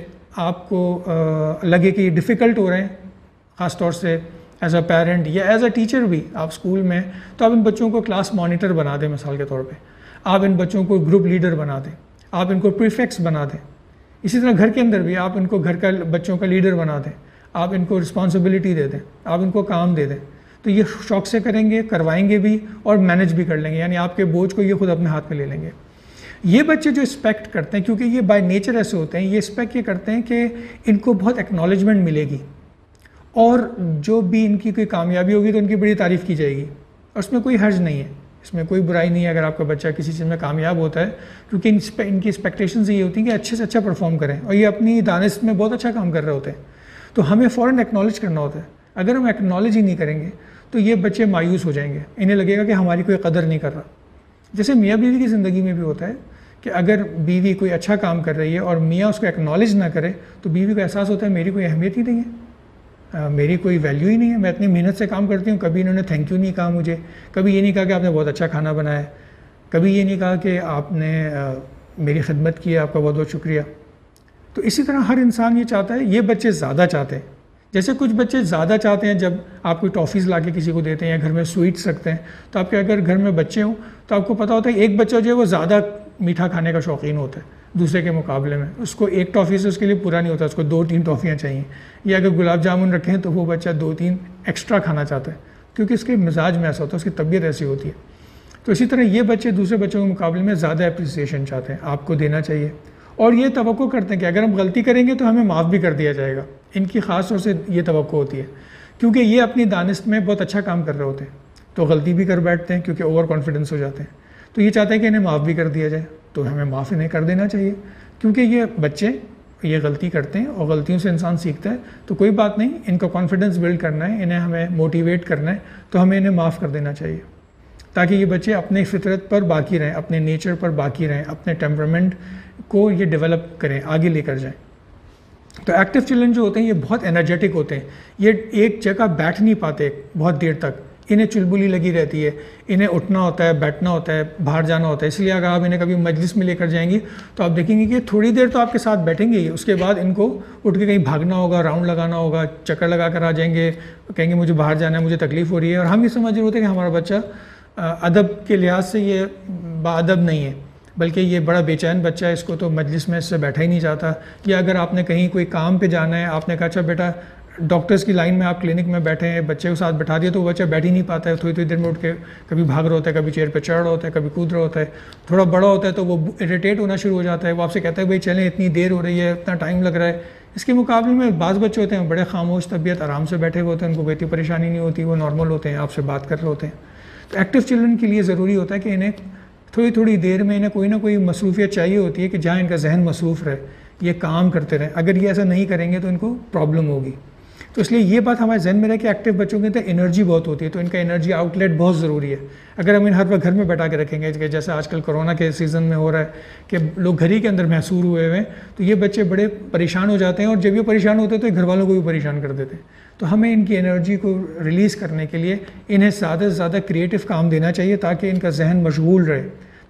आपको लगे कि डिफ़िकल्ट हो रहे हैं, ख़ास तौर से एज अ पेरेंट या एज अ टीचर भी आप स्कूल में, तो आप इन बच्चों को क्लास मॉनिटर बना दें, मिसाल के तौर पे आप इन बच्चों को ग्रुप लीडर बना दें, आप इनको प्रीफेक्ट्स बना दें। इसी तरह घर के अंदर भी आप इनको घर का बच्चों का लीडर बना दें, आप इनको रिस्पॉन्सिबिलिटी दे दें, आप इनको काम दे दें, तो ये शौक़ से करेंगे, करवाएंगे भी और मैनेज भी कर लेंगे, यानी आपके बोझ को ये खुद अपने हाथ में ले लेंगे। ये बच्चे जो एक्सपेक्ट करते हैं, क्योंकि ये बाय नेचर ऐसे होते हैं, ये एक्सपेक्ट ये करते हैं कि इनको बहुत एक्नॉलेजमेंट मिलेगी, और जो भी इनकी कोई कामयाबी होगी तो इनकी बड़ी तारीफ़ की जाएगी, और उसमें कोई हर्ज नहीं है, इसमें कोई बुराई नहीं है अगर आपका बच्चा किसी चीज़ में कामयाब होता है, क्योंकि इनकी एक्सपेक्टेशंस ये होती हैं कि अच्छे से अच्छा परफॉर्म करें, और ये अपनी दानिश में बहुत अच्छा काम कर रहे होते हैं। तो हमें फ़ौरन एक्नॉलेज करना होता है। अगर हम एक्नॉलेज ही नहीं करेंगे तो ये बच्चे मायूस हो जाएंगे, इन्हें लगेगा कि हमारी कोई कदर नहीं कर रहा। जैसे मियाँ बीवी की ज़िंदगी में भी होता है कि अगर बीवी कोई अच्छा काम कर रही है और मियाँ उसको एक्नॉलेज ना करे, तो बीवी को एहसास होता है मेरी कोई अहमियत ही नहीं है, मेरी कोई वैल्यू ही नहीं है, मैं इतनी मेहनत से काम करती हूँ, कभी इन्होंने थैंक यू नहीं कहा मुझे, कभी ये नहीं कहा कि आपने बहुत अच्छा खाना बनाया, कभी ये नहीं कहा कि आपने मेरी खिदमत की है, आपका बहुत बहुत शुक्रिया। तो इसी तरह हर इंसान ये चाहता है, ये बच्चे ज़्यादा चाहते हैं। जैसे कुछ बच्चे ज़्यादा चाहते हैं जब आप कोई टॉफ़ीज़ ला के किसी को देते हैं या घर में स्वीट्स रखते हैं, तो आपके अगर घर में बच्चे हों तो आपको पता होता है एक बच्चा जो है वो ज़्यादा मीठा खाने का शौकीन होता है दूसरे के मुकाबले में, उसको एक टॉफ़ी से उसके लिए पूरा नहीं होता, उसको 2-3 टॉफ़ियाँ चाहिए, या अगर गुलाब जामुन रखें तो वो बच्चा 2-3 एक्स्ट्रा खाना चाहता है, क्योंकि उसके मिजाज में ऐसा होता है, उसकी तबीयत ऐसी होती है। तो इसी तरह ये बच्चे दूसरे बच्चों के मुकाबले में ज़्यादा अप्रिसिएशन चाहते हैं, आपको देना चाहिए, और ये तवक्को करते हैं कि अगर हम गलती करेंगे तो हमें माफ़ भी कर दिया जाएगा। इनकी ख़ास तौर से ये तवक्को होती है, क्योंकि ये अपनी दानिश में बहुत अच्छा काम कर रहे होते हैं, तो गलती भी कर बैठते हैं क्योंकि ओवर कॉन्फिडेंस हो जाते हैं। तो ये चाहते हैं कि इन्हें माफ़ भी कर दिया जाए, तो हमें माफ़ इन्हें कर देना चाहिए, क्योंकि ये बच्चे ये गलती करते हैं और गलतियों से इंसान सीखता है। तो कोई बात नहीं, इनका कॉन्फिडेंस बिल्ड करना है, इन्हें हमें मोटिवेट करना है, तो हमें इन्हें माफ़ कर देना चाहिए, ताकि ये बच्चे अपने फितरत पर बाकी रहें, अपने नेचर पर बाकी रहें, अपने टेम्परामेंट को ये डेवलप करें, आगे लेकर जाएं। तो एक्टिव चिल्ड्रन जो होते हैं ये बहुत एनर्जेटिक होते हैं, ये एक जगह बैठ नहीं पाते बहुत देर तक, इन्हें चुलबुली लगी रहती है, इन्हें उठना होता है, बैठना होता है, बाहर जाना होता है। इसलिए अगर आप इन्हें कभी मजलिस में लेकर जाएंगी तो आप देखेंगे कि थोड़ी देर तो आपके साथ बैठेंगे ही, उसके बाद इनको उठ के कहीं भागना होगा, राउंड लगाना होगा, चक्कर लगा कर आ जाएंगे, कहेंगे मुझे बाहर जाना है, मुझे तकलीफ़ हो रही है। और हम ये समझ रहे होते हैं कि हमारा बच्चा अदब के लिहाज से ये बाअदब नहीं है, बल्कि ये बड़ा बेचैन बच्चा है, इसको तो मजलिस में इससे बैठा ही नहीं जाता। या अगर आपने कहीं कोई काम पे जाना है, आपने कहा अच्छा बेटा डॉक्टर्स की लाइन में आप क्लिनिक में बैठे हैं, बच्चे को साथ बैठा दिया, तो वो बच्चा बैठ ही नहीं पाता है, थोड़ी थोड़ी देर में उठ के कभी भाग रहा होता है, कभी चेयर पे चढ़ रहा होता है, कभी कूद रहा होता है। थोड़ा बड़ा होता है तो वो इरिटेट होना शुरू हो जाता है, वो आपसे कहता है भाई चलें, इतनी देर हो रही है, इतना टाइम लग रहा है। इसके मुकाबले में बाज़ बच्चे होते हैं बड़े खामोश तबीयत, आराम से बैठे हुए होते हैं, उनको कोई इतनी परेशानी नहीं होती, वो नॉर्मल होते हैं, आपसे बात कर रहे होते हैं। तो एक्टिव चिल्ड्रन के लिए ज़रूरी होता है कि इन्हें थोड़ी थोड़ी देर में इन्हें कोई ना कोई मसरूफियत चाहिए होती है कि जहाँ इनका जहन मसरूफ़ रहे, ये काम करते रहें। अगर ये ऐसा नहीं करेंगे तो इनको प्रॉब्लम होगी। तो इसलिए ये बात हमारे जहन में रहे कि एक्टिव बच्चों के अंदर एनर्जी बहुत होती है, तो इनका एनर्जी आउटलेट बहुत ज़रूरी है। अगर हम इन हर वक्त घर में बैठा के रखेंगे, कि जैसे आजकल कोरोना के सीज़न में हो रहा है कि लोग घर ही के अंदर महसूर हुए हुए हैं, तो ये बच्चे बड़े परेशान हो जाते हैं, और जब ये परेशान होते हैं तो घर वालों को भी परेशान कर देते हैं। तो हमें इनकी एनर्जी को रिलीज़ करने के लिए इन्हें ज़्यादा से ज़्यादा क्रिएटिव काम देना चाहिए, ताकि इनका जहन मशगूल रहे,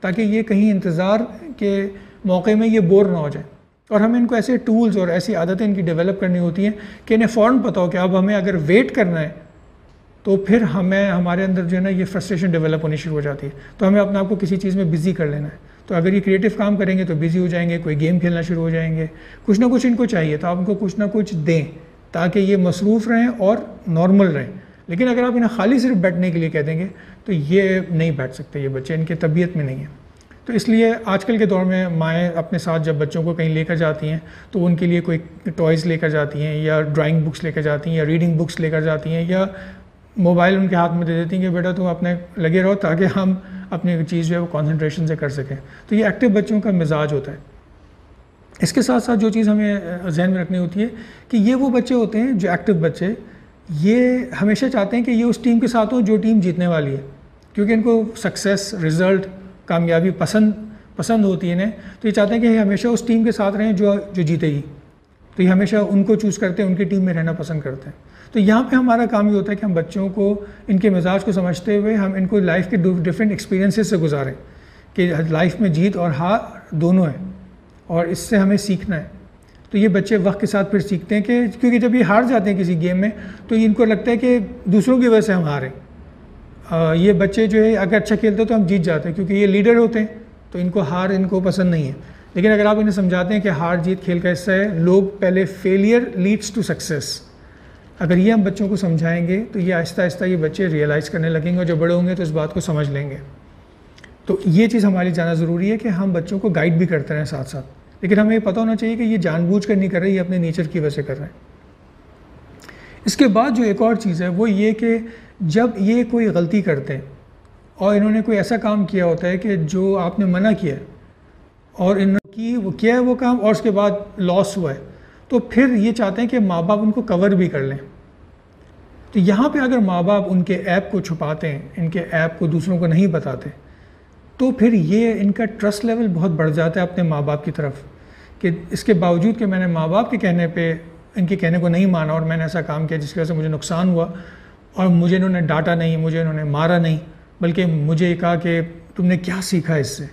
ताकि ये कहीं इंतज़ार के मौके में ये बोर ना हो जाए। और हमें इनको ऐसे टूल्स और ऐसी आदतें इनकी डेवलप करनी होती हैं कि इन्हें फ़ौरन पता हो कि अब हमें अगर वेट करना है तो फिर हमें हमारे अंदर जो है ना ये फ्रस्ट्रेशन डेवलप होनी शुरू हो जाती है। तो हमें अपने आप को किसी चीज़ में बिज़ी कर लेना है। तो अगर ये क्रिएटिव काम करेंगे तो बिज़ी हो जाएंगे, कोई गेम खेलना शुरू हो जाएंगे, कुछ ना कुछ इनको चाहिए, तो आप इनको कुछ ना कुछ दें ताकि ये मसरूफ़ रहें और नॉर्मल रहें। लेकिन अगर आप इन्हें खाली सिर्फ बैठने के लिए कह देंगे तो ये नहीं बैठ सकते, ये बच्चे, इनकी तबीयत में नहीं है। तो इसलिए आजकल के दौर में माएँ अपने साथ जब बच्चों को कहीं लेकर जाती हैं तो उनके लिए कोई टॉयज़ लेकर जाती हैं या ड्राइंग बुक्स लेकर जाती हैं या रीडिंग बुक्स लेकर जाती हैं या मोबाइल उनके हाथ में दे देती हैं कि बेटा तुम अपने लगे रहो ताकि हम अपनी चीज़ जो है वो कॉन्सेंट्रेशन से कर सकें। तो ये एक्टिव बच्चों का मिजाज होता है। इसके साथ साथ जो चीज़ हमें जहन में रखनी होती है कि ये वो बच्चे होते हैं जो एक्टिव बच्चे, ये हमेशा चाहते हैं कि ये उस टीम के साथ हो जो टीम जीतने वाली है, क्योंकि इनको सक्सेस, रिज़ल्ट, कामयाबी पसंद होती है इन्हें। तो ये चाहते हैं कि ये हमेशा उस टीम के साथ रहें जो जीतेगी। तो ये हमेशा उनको चूज़ करते हैं, उनकी टीम में रहना पसंद करते हैं। तो यहाँ पे हमारा काम ये होता है कि हम बच्चों को इनके मिजाज को समझते हुए हम इनको लाइफ के डिफरेंट एक्सपीरियंसेस से गुजारें कि लाइफ में जीत और हार दोनों है और इससे हमें सीखना है। तो ये बच्चे वक्त के साथ फिर सीखते हैं कि क्योंकि जब ये हार जाते हैं किसी गेम में तो इनको लगता है कि दूसरों की वजह से हम हारें। ये बच्चे जो है अगर अच्छा खेलते हैं तो हम जीत जाते हैं, क्योंकि ये लीडर होते हैं तो इनको हार इनको पसंद नहीं है। लेकिन अगर आप इन्हें समझाते हैं कि हार जीत खेल का हिस्सा है, लोग पहले फेलियर लीड्स टू सक्सेस, अगर ये हम बच्चों को समझाएंगे तो ये आहिस्ता आहिस्ता ये बच्चे रियलाइज़ करने लगेंगे और जब बड़े होंगे तो इस बात को समझ लेंगे। तो ये चीज़ हमारी जाना ज़रूरी है कि हम बच्चों को गाइड भी करते रहें साथ साथ, लेकिन हमें ये पता होना चाहिए कि ये जानबूझ कर नहीं कर रहे, ये अपने नेचर की वजह से कर रहे हैं। इसके बाद जो एक और चीज़ है वो ये कि जब ये कोई गलती करते हैं और इन्होंने कोई ऐसा काम किया होता है कि जो आपने मना किया है और इन्होंने वो किया है वो काम और उसके बाद लॉस हुआ है, तो फिर ये चाहते हैं कि माँ बाप उनको कवर भी कर लें। तो यहाँ पे अगर माँ बाप उनके ऐप को छुपाते हैं, इनके ऐप को दूसरों को नहीं बताते, तो फिर ये इनका ट्रस्ट लेवल बहुत बढ़ जाता है अपने माँ बाप की तरफ कि इसके बावजूद कि मैंने माँ बाप के कहने पे इनके कहने को नहीं माना और मैंने ऐसा काम किया जिसकी वजह से मुझे नुकसान हुआ और मुझे इन्होंने डांटा नहीं, मुझे इन्होंने मारा नहीं, बल्कि मुझे ये कहा कि तुमने क्या सीखा इससे,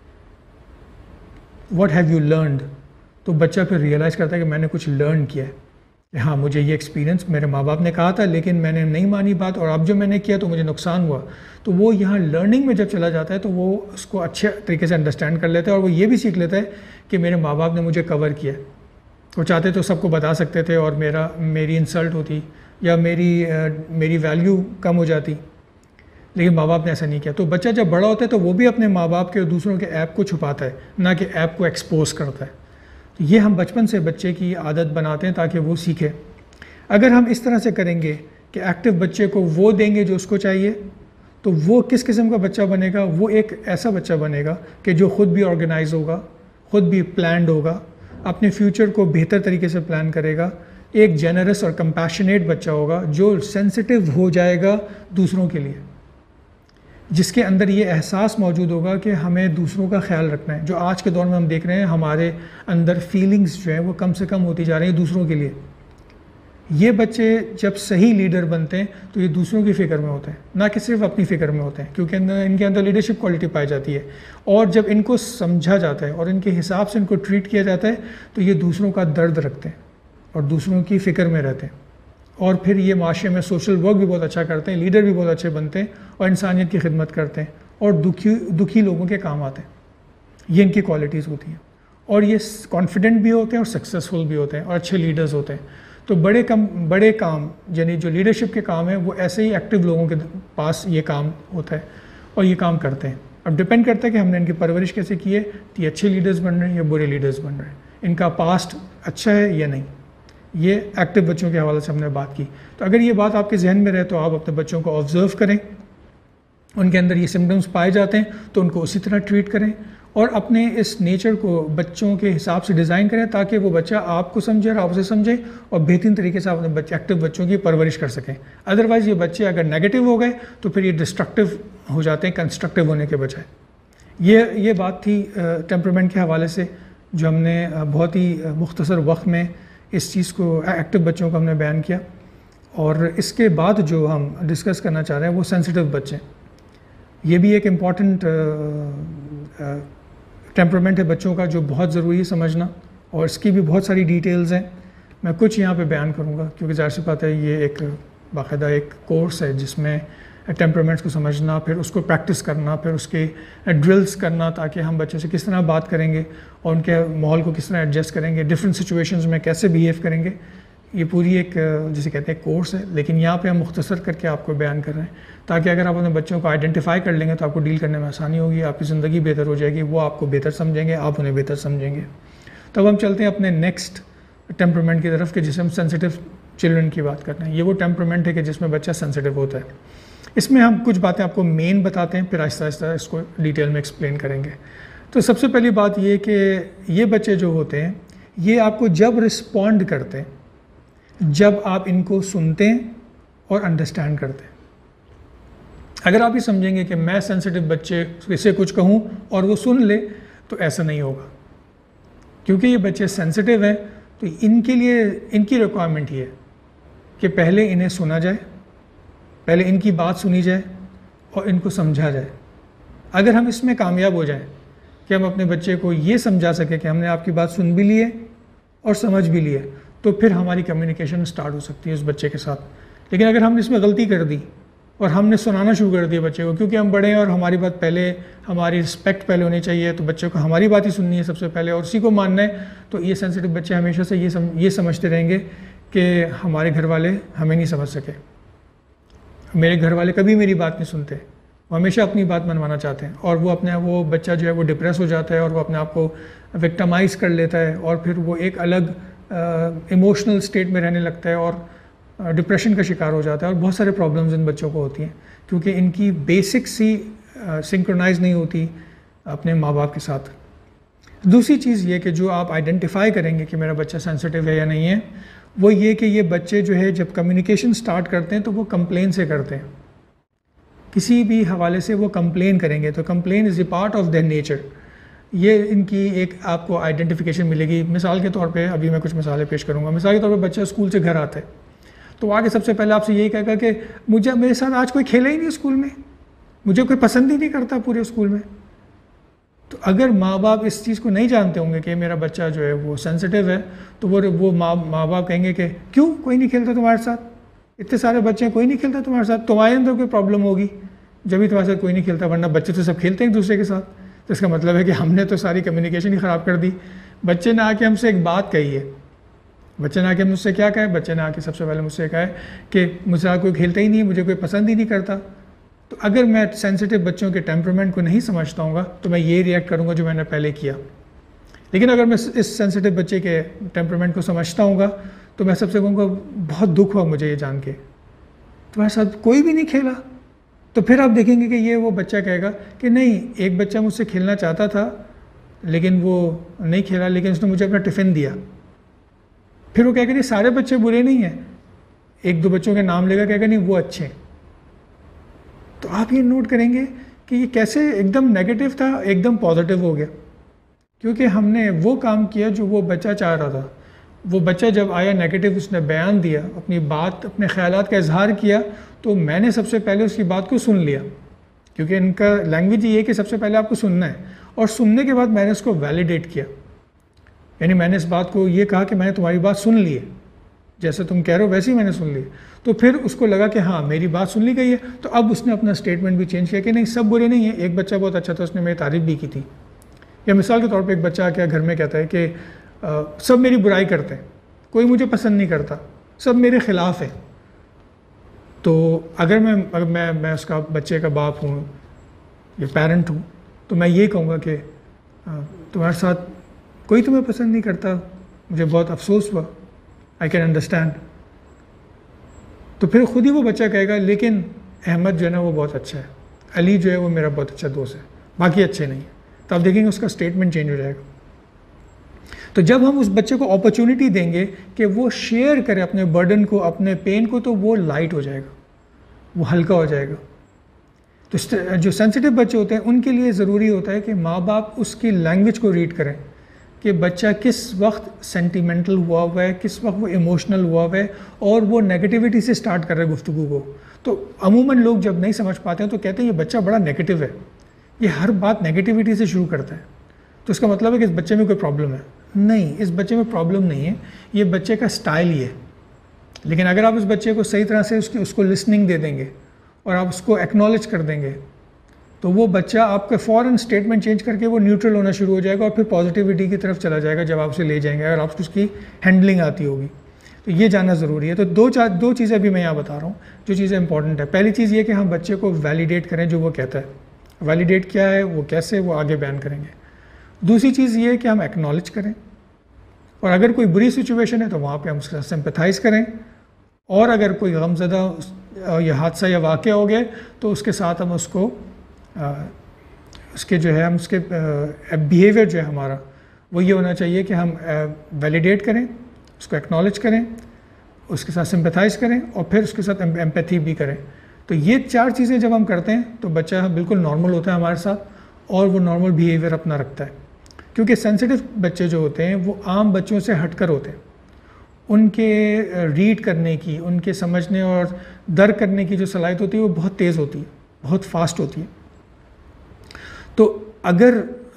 व्हाट हैव यू लर्नड। तो बच्चा फिर रियलाइज़ करता है कि मैंने कुछ लर्न किया है, हाँ मुझे ये एक्सपीरियंस मेरे माँ बाप ने कहा था लेकिन मैंने नहीं मानी बात और अब जो मैंने किया तो मुझे नुकसान हुआ। तो वो यहाँ लर्निंग में जब चला जाता है तो वो उसको अच्छे तरीके से अंडरस्टैंड कर लेता है और वो ये भी सीख लेता है कि मेरे माँ बाप ने मुझे कवर किया। वो चाहते तो सबको बता सकते थे और मेरी इंसल्ट होती या मेरी वैल्यू कम हो जाती, लेकिन माँ बाप ने ऐसा नहीं किया। तो बच्चा जब बड़ा होता है तो वो भी अपने माँ बाप के और दूसरों के ऐप को छुपाता है, ना कि ऐप को एक्सपोज करता है। तो ये हम बचपन से बच्चे की आदत बनाते हैं ताकि वो सीखे। अगर हम इस तरह से करेंगे कि एक्टिव बच्चे को वो देंगे जो उसको चाहिए, तो वो किस किस्म का बच्चा बनेगा, वो एक ऐसा बच्चा बनेगा कि जो ख़ुद भी ऑर्गेनाइज होगा, ख़ुद भी प्लान्ड होगा, अपने फ्यूचर को बेहतर तरीके से प्लान करेगा, एक जेनरस और कंपैशनेट बच्चा होगा जो सेंसिटिव हो जाएगा दूसरों के लिए, जिसके अंदर ये एहसास मौजूद होगा कि हमें दूसरों का ख्याल रखना है। जो आज के दौर में हम देख रहे हैं हमारे अंदर फीलिंग्स जो हैं वो कम से कम होती जा रही हैं दूसरों के लिए। ये बच्चे जब सही लीडर बनते हैं तो ये दूसरों की फ़िक्र में होते हैं, ना कि सिर्फ अपनी फ़िक्र में होते हैं, क्योंकि इनके अंदर लीडरशिप क्वालिटी पाई जाती है। और जब इनको समझा जाता है और इनके हिसाब से इनको ट्रीट किया जाता है तो ये दूसरों का दर्द रखते हैं और दूसरों की फ़िक्र में रहते हैं और फिर ये माशरे में सोशल वर्क भी बहुत अच्छा करते हैं, लीडर भी बहुत अच्छे बनते हैं और इंसानियत की खिदमत करते हैं और दुखी लोगों के काम आते हैं। ये इनकी क्वालिटीज़ होती हैं और ये कॉन्फिडेंट भी होते हैं और सक्सेसफुल भी होते हैं और अच्छे लीडर्स होते हैं। तो बड़े काम यानी जो लीडरशिप के काम है वो ऐसे ही एक्टिव लोगों के पास ये काम होता है और ये काम करते हैं। अब डिपेंड करता है कि हमने इनकी परवरिश कैसे की है, तो ये अच्छे लीडर्स बन रहे हैं या बुरे लीडर्स बन रहे हैं, इनका पास्ट अच्छा है या नहीं। ये एक्टिव बच्चों के हवाले से हमने बात की। तो अगर ये बात आपके जहन में रहे तो आप अपने बच्चों को ऑब्ज़र्व करें, उनके अंदर ये सिम्टम्स पाए जाते हैं तो उनको उसी तरह ट्रीट करें और अपने इस नेचर को बच्चों के हिसाब से डिज़ाइन करें ताकि वो बच्चा आपको समझे और आपसे समझे और बेहतरीन तरीके से अपने एक्टिव बच्चों की परवरिश कर सकें। अदरवाइज़ ये बच्चे अगर नेगेटिव हो गए तो फिर ये डिस्ट्रक्टिव हो जाते हैं कंस्ट्रक्टिव होने के बजाय। ये बात थी टेम्परामेंट के हवाले से जो हमने बहुत ही मुख्तसर वक्त में इस चीज़ को एक्टिव बच्चों को हमने बयान किया। और इसके बाद जो हम डिस्कस करना चाह रहे हैं वो सेंसिटिव बच्चे। ये भी एक इम्पॉर्टेंट टेम्परामेंट है बच्चों का जो बहुत ज़रूरी है समझना, और इसकी भी बहुत सारी डिटेल्स हैं। मैं कुछ यहाँ पे बयान करूँगा क्योंकि ज़ाहिर सी बात है ये एक बाकायदा एक कोर्स है जिसमें टेम्परामेंट्स को समझना, फिर उसको प्रैक्टिस करना, फिर उसके ड्रिल्स करना ताकि हम बच्चों से किस तरह बात करेंगे और उनके माहौल को किस तरह एडजस्ट करेंगे, डिफरेंट सिचुएशंस में कैसे बिहेव करेंगे, ये पूरी एक जिसे कहते हैं कोर्स है। लेकिन यहाँ पे हम मुख्तसर करके आपको बयान कर रहे हैं ताकि अगर आप अपने बच्चों को आइडेंटिफाई कर लेंगे तो आपको डील करने में आसानी होगी, आपकी ज़िंदगी बेहतर हो जाएगी, वो आपको बेहतर समझेंगे, आप उन्हें बेहतर समझेंगे। तो अब हम चलते हैं अपने नेक्स्ट टेम्परामेंट की तरफ कि जिसे हम सेंसिटिव चिल्ड्रन की बात करते हैं। ये वो टेम्परामेंट है कि जिसमें बच्चा सेंसिटिव होता है। इसमें हम कुछ बातें आपको मेन बताते हैं, फिर आहिस्ता आहिस्ता इसको डिटेल में एक्सप्लेन करेंगे। तो सबसे पहली बात ये कि ये बच्चे जो होते हैं ये आपको जब रिस्पॉन्ड करते हैं, जब आप इनको सुनते हैं और अंडरस्टैंड करते हैं। अगर आप ये समझेंगे कि मैं सेंसिटिव बच्चे से कुछ कहूँ और वो सुन ले, तो ऐसा नहीं होगा। क्योंकि ये बच्चे सेंसिटिव हैं तो इनके लिए इनकी रिक्वायरमेंट ये है कि पहले इन्हें सुना जाए, पहले इनकी बात सुनी जाए और इनको समझा जाए। अगर हम इसमें कामयाब हो जाएं कि हम अपने बच्चे को ये समझा सकें कि हमने आपकी बात सुन भी ली है और समझ भी ली है, तो फिर हमारी कम्युनिकेशन स्टार्ट हो सकती है उस बच्चे के साथ। लेकिन अगर हमने इसमें गलती कर दी और हमने सुनाना शुरू कर दिया बच्चे को, क्योंकि हम बड़े हैं और हमारी बात पहले, हमारी रिस्पेक्ट पहले होनी चाहिए, तो बच्चे को हमारी बात ही सुननी है सबसे पहले और उसी को मानना है, तो ये सेंसिटिव बच्चे हमेशा से ये समझते रहेंगे कि हमारे घर वाले हमें नहीं समझ सके, मेरे घर वाले कभी मेरी बात नहीं सुनते, वो हमेशा अपनी बात मनवाना चाहते हैं, और वो बच्चा जो है वो डिप्रेस हो जाता है और वो अपने आप को विक्टिमाइज़ कर लेता है और फिर वो एक अलग इमोशनल स्टेट में रहने लगता है और डिप्रेशन का शिकार हो जाता है। और बहुत सारे प्रॉब्लम्स इन बच्चों को होती हैं क्योंकि इनकी बेसिक्स ही सिंक्रोनाइज नहीं होती अपने माँ बाप के साथ। दूसरी चीज़ ये कि जो आप आइडेंटिफाई करेंगे कि मेरा बच्चा सेंसिटिव है या नहीं है, वो ये कि ये बच्चे जो है जब कम्युनिकेशन स्टार्ट करते हैं तो वो कंप्लेन से करते हैं, किसी भी हवाले से वो कंप्लेन करेंगे, तो complain is a part of their nature. ये इनकी एक आपको आइडेंटिफिकेशन मिलेगी। मिसाल के तौर पे अभी मैं कुछ मिसालें पेश करूँगा। मिसाल के तौर पे बच्चा स्कूल से घर आता है तो आगे सबसे पहले आपसे यही कहेगा कि मुझे मेरे साथ आज कोई खेला ही नहीं स्कूल में, मुझे कोई पसंद ही नहीं करता पूरे स्कूल में। तो अगर माँ बाप इस चीज़ को नहीं जानते होंगे कि मेरा बच्चा जो है वो सेंसिटिव है, तो वो माँ बाप कहेंगे कि क्यों कोई नहीं खेलता तुम्हारे साथ, इतने सारे बच्चे हैं कोई नहीं खेलता तुम्हारे साथ, तुम्हारे अंदर कोई प्रॉब्लम होगी जब भी तुम्हारे साथ कोई नहीं खेलता, वरना बच्चे तो सब खेलते हैं एक दूसरे के साथ। तो इसका मतलब है कि हमने तो सारी कम्युनिकेशन ही ख़राब कर दी। बच्चे ने आके हमसे एक बात कही है, बच्चे ने आके मुझसे क्या कहा है, बच्चे ने आके सबसे पहले मुझसे कहा है कि मुझसे कोई खेलता ही नहीं है, मुझे कोई पसंद ही नहीं करता। तो अगर मैं सेंसिटिव बच्चों के टेम्परामेंट को नहीं समझता हूँ तो मैं ये रिएक्ट करूँगा जो मैंने पहले किया। लेकिन अगर मैं इस सेंसिटिव बच्चे के टेम्परामेंट को समझता हूँ तो मैं सबसे कहूँगा बहुत दुख हुआ मुझे ये जान के तुम्हारे साथ कोई भी नहीं खेला। तो फिर आप देखेंगे कि ये वो बच्चा कहेगा कि नहीं, एक बच्चा मुझसे खेलना चाहता था लेकिन वो नहीं खेला, लेकिन उसने मुझे अपना टिफ़िन दिया। फिर वो कहेगा नहीं सारे बच्चे बुरे नहीं हैं, एक दो बच्चों के नाम लेगा, कहेगा नहीं वो अच्छे हैं। तो आप ये नोट करेंगे कि ये कैसे एकदम नेगेटिव था एकदम पॉजिटिव हो गया, क्योंकि हमने वो काम किया जो वो बच्चा चाह रहा था। वो बच्चा जब आया नेगेटिव, उसने बयान दिया, अपनी बात, अपने ख्यालात का इजहार किया, तो मैंने सबसे पहले उसकी बात को सुन लिया, क्योंकि इनका लैंग्वेज ये है कि सबसे पहले आपको सुनना है, और सुनने के बाद मैंने उसको वैलिडेट किया। यानी मैंने इस बात को ये कहा कि मैंने तुम्हारी बात सुन ली है, जैसे तुम कह रहे हो वैसे ही मैंने सुन ली। तो फिर उसको लगा कि हाँ मेरी बात सुन ली गई है, तो अब उसने अपना स्टेटमेंट भी चेंज किया कि नहीं सब बुरे नहीं है, एक बच्चा बहुत अच्छा था, उसने मेरी तारीफ़ भी की थी। या मिसाल के तौर पे एक बच्चा क्या घर में कहता है कि सब मेरी बुराई करते हैं, कोई मुझे पसंद नहीं करता, सब मेरे ख़िलाफ़ है। तो अगर मैं उसका बच्चे का बाप हूँ या पेरेंट हूँ, तो मैं ये कहूँगा कि तुम्हारे साथ कोई तुम्हें पसंद नहीं करता, मुझे बहुत अफसोस हुआ, आई कैन अंडरस्टैंड। तो फिर खुद ही वो बच्चा कहेगा लेकिन अहमद जो है ना वो बहुत अच्छा है, अली जो है वो मेरा बहुत अच्छा दोस्त है, बाकी अच्छे नहीं है। तो आप देखेंगे उसका स्टेटमेंट चेंज हो जाएगा। तो जब हम उस बच्चे को अपॉर्चुनिटी देंगे कि वो शेयर करे अपने बर्डन को, अपने पेन को, तो वो लाइट हो जाएगा, वो हल्का हो जाएगा। तो जो सेंसिटिव बच्चे होते हैं उनके लिए ज़रूरी होता है कि माँ बाप उसकी लैंग्वेज को रीड करें कि बच्चा किस वक्त सेंटिमेंटल हुआ हुआ है, किस वक्त वो इमोशनल हुआ हुआ है, और वो नेगेटिविटी से स्टार्ट कर रहा है गुफ्तगू को। तो अमूमन लोग जब नहीं समझ पाते हैं तो कहते हैं ये बच्चा बड़ा नेगेटिव है, ये हर बात नेगेटिविटी से शुरू करता है, तो इसका मतलब है कि इस बच्चे में कोई प्रॉब्लम है। नहीं, इस बच्चे में प्रॉब्लम नहीं है, ये बच्चे का स्टाइल ही है। लेकिन अगर आप उस बच्चे को सही तरह से उसको लिसनिंग दे देंगे और आप उसको एक्नॉलेज कर देंगे, तो वो बच्चा आपका फ़ौरन स्टेटमेंट चेंज करके वो न्यूट्रल होना शुरू हो जाएगा और फिर पॉजिटिविटी की तरफ चला जाएगा जब आप उसे ले जाएंगे, अगर आपको उसकी हैंडलिंग आती होगी। तो ये जानना ज़रूरी है। तो दो चीज़ें अभी मैं यहाँ बता रहा हूँ जो चीज़ें इंपॉर्टेंट है। पहली चीज़ ये कि हम बच्चे को वैलिडेट करें जो वो कहता है। वैलिडेट क्या है, वो कैसे, वो आगे बयान करेंगे। दूसरी चीज़ ये है कि हम एक्नॉलेज करें, और अगर कोई बुरी सिचुएशन है तो वहाँ पे हम उसके साथ सिंपैथाइज़ करें, और अगर कोई गमज़दा या हादसा या वाक़या हो गया तो उसके साथ हम उसको उसके जो है हम उसके बिहेवियर जो है हमारा वो ये होना चाहिए कि हम वैलिडेट करें, उसको एक्नॉलेज करें, उसके साथ सिंपैथाइज़ करें और फिर उसके साथ एम्पैथी भी करें। तो ये 4 चीज़ें जब हम करते हैं तो बच्चा बिल्कुल नॉर्मल होता है हमारे साथ और वो नॉर्मल बिहेवियर अपना रखता है। क्योंकि सेंसिटिव बच्चे जो होते हैं वो आम बच्चों से हटकर होते हैं। उनके रीड करने की, उनके समझने और दर्क करने की जो सलाहियत होती है वो बहुत तेज़ होती है, बहुत फास्ट होती है। तो अगर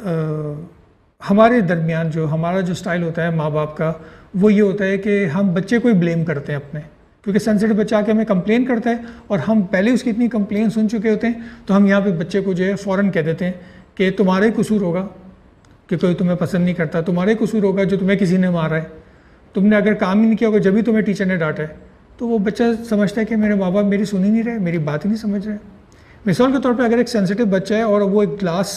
हमारे दरमियान जो हमारा जो स्टाइल होता है माँ बाप का, वो ये होता है कि हम बच्चे को ही ब्लेम करते हैं अपने, क्योंकि सेंसिटिव बच्चा आके हमें कंप्लेन करता है और हम पहले उसकी इतनी कंप्लेन सुन चुके होते हैं, तो हम यहाँ पे बच्चे को जो है फ़ौरन कह देते हैं कि तुम्हारा ही कसूर होगा कि कोई तुम्हें पसंद नहीं करता, तुम्हारा ही कसूर होगा जो तुम्हें किसी ने मारा है, तुमने अगर काम ही नहीं किया होगा जब भी तुम्हें टीचर ने डांटा है। तो वो बच्चा समझता है कि मेरे माँ बाप मेरी सुन ही नहीं रहे, मेरी बात ही नहीं समझ रहे। मिसाल के तौर पे अगर एक सेंसिटिव बच्चा है और वो एक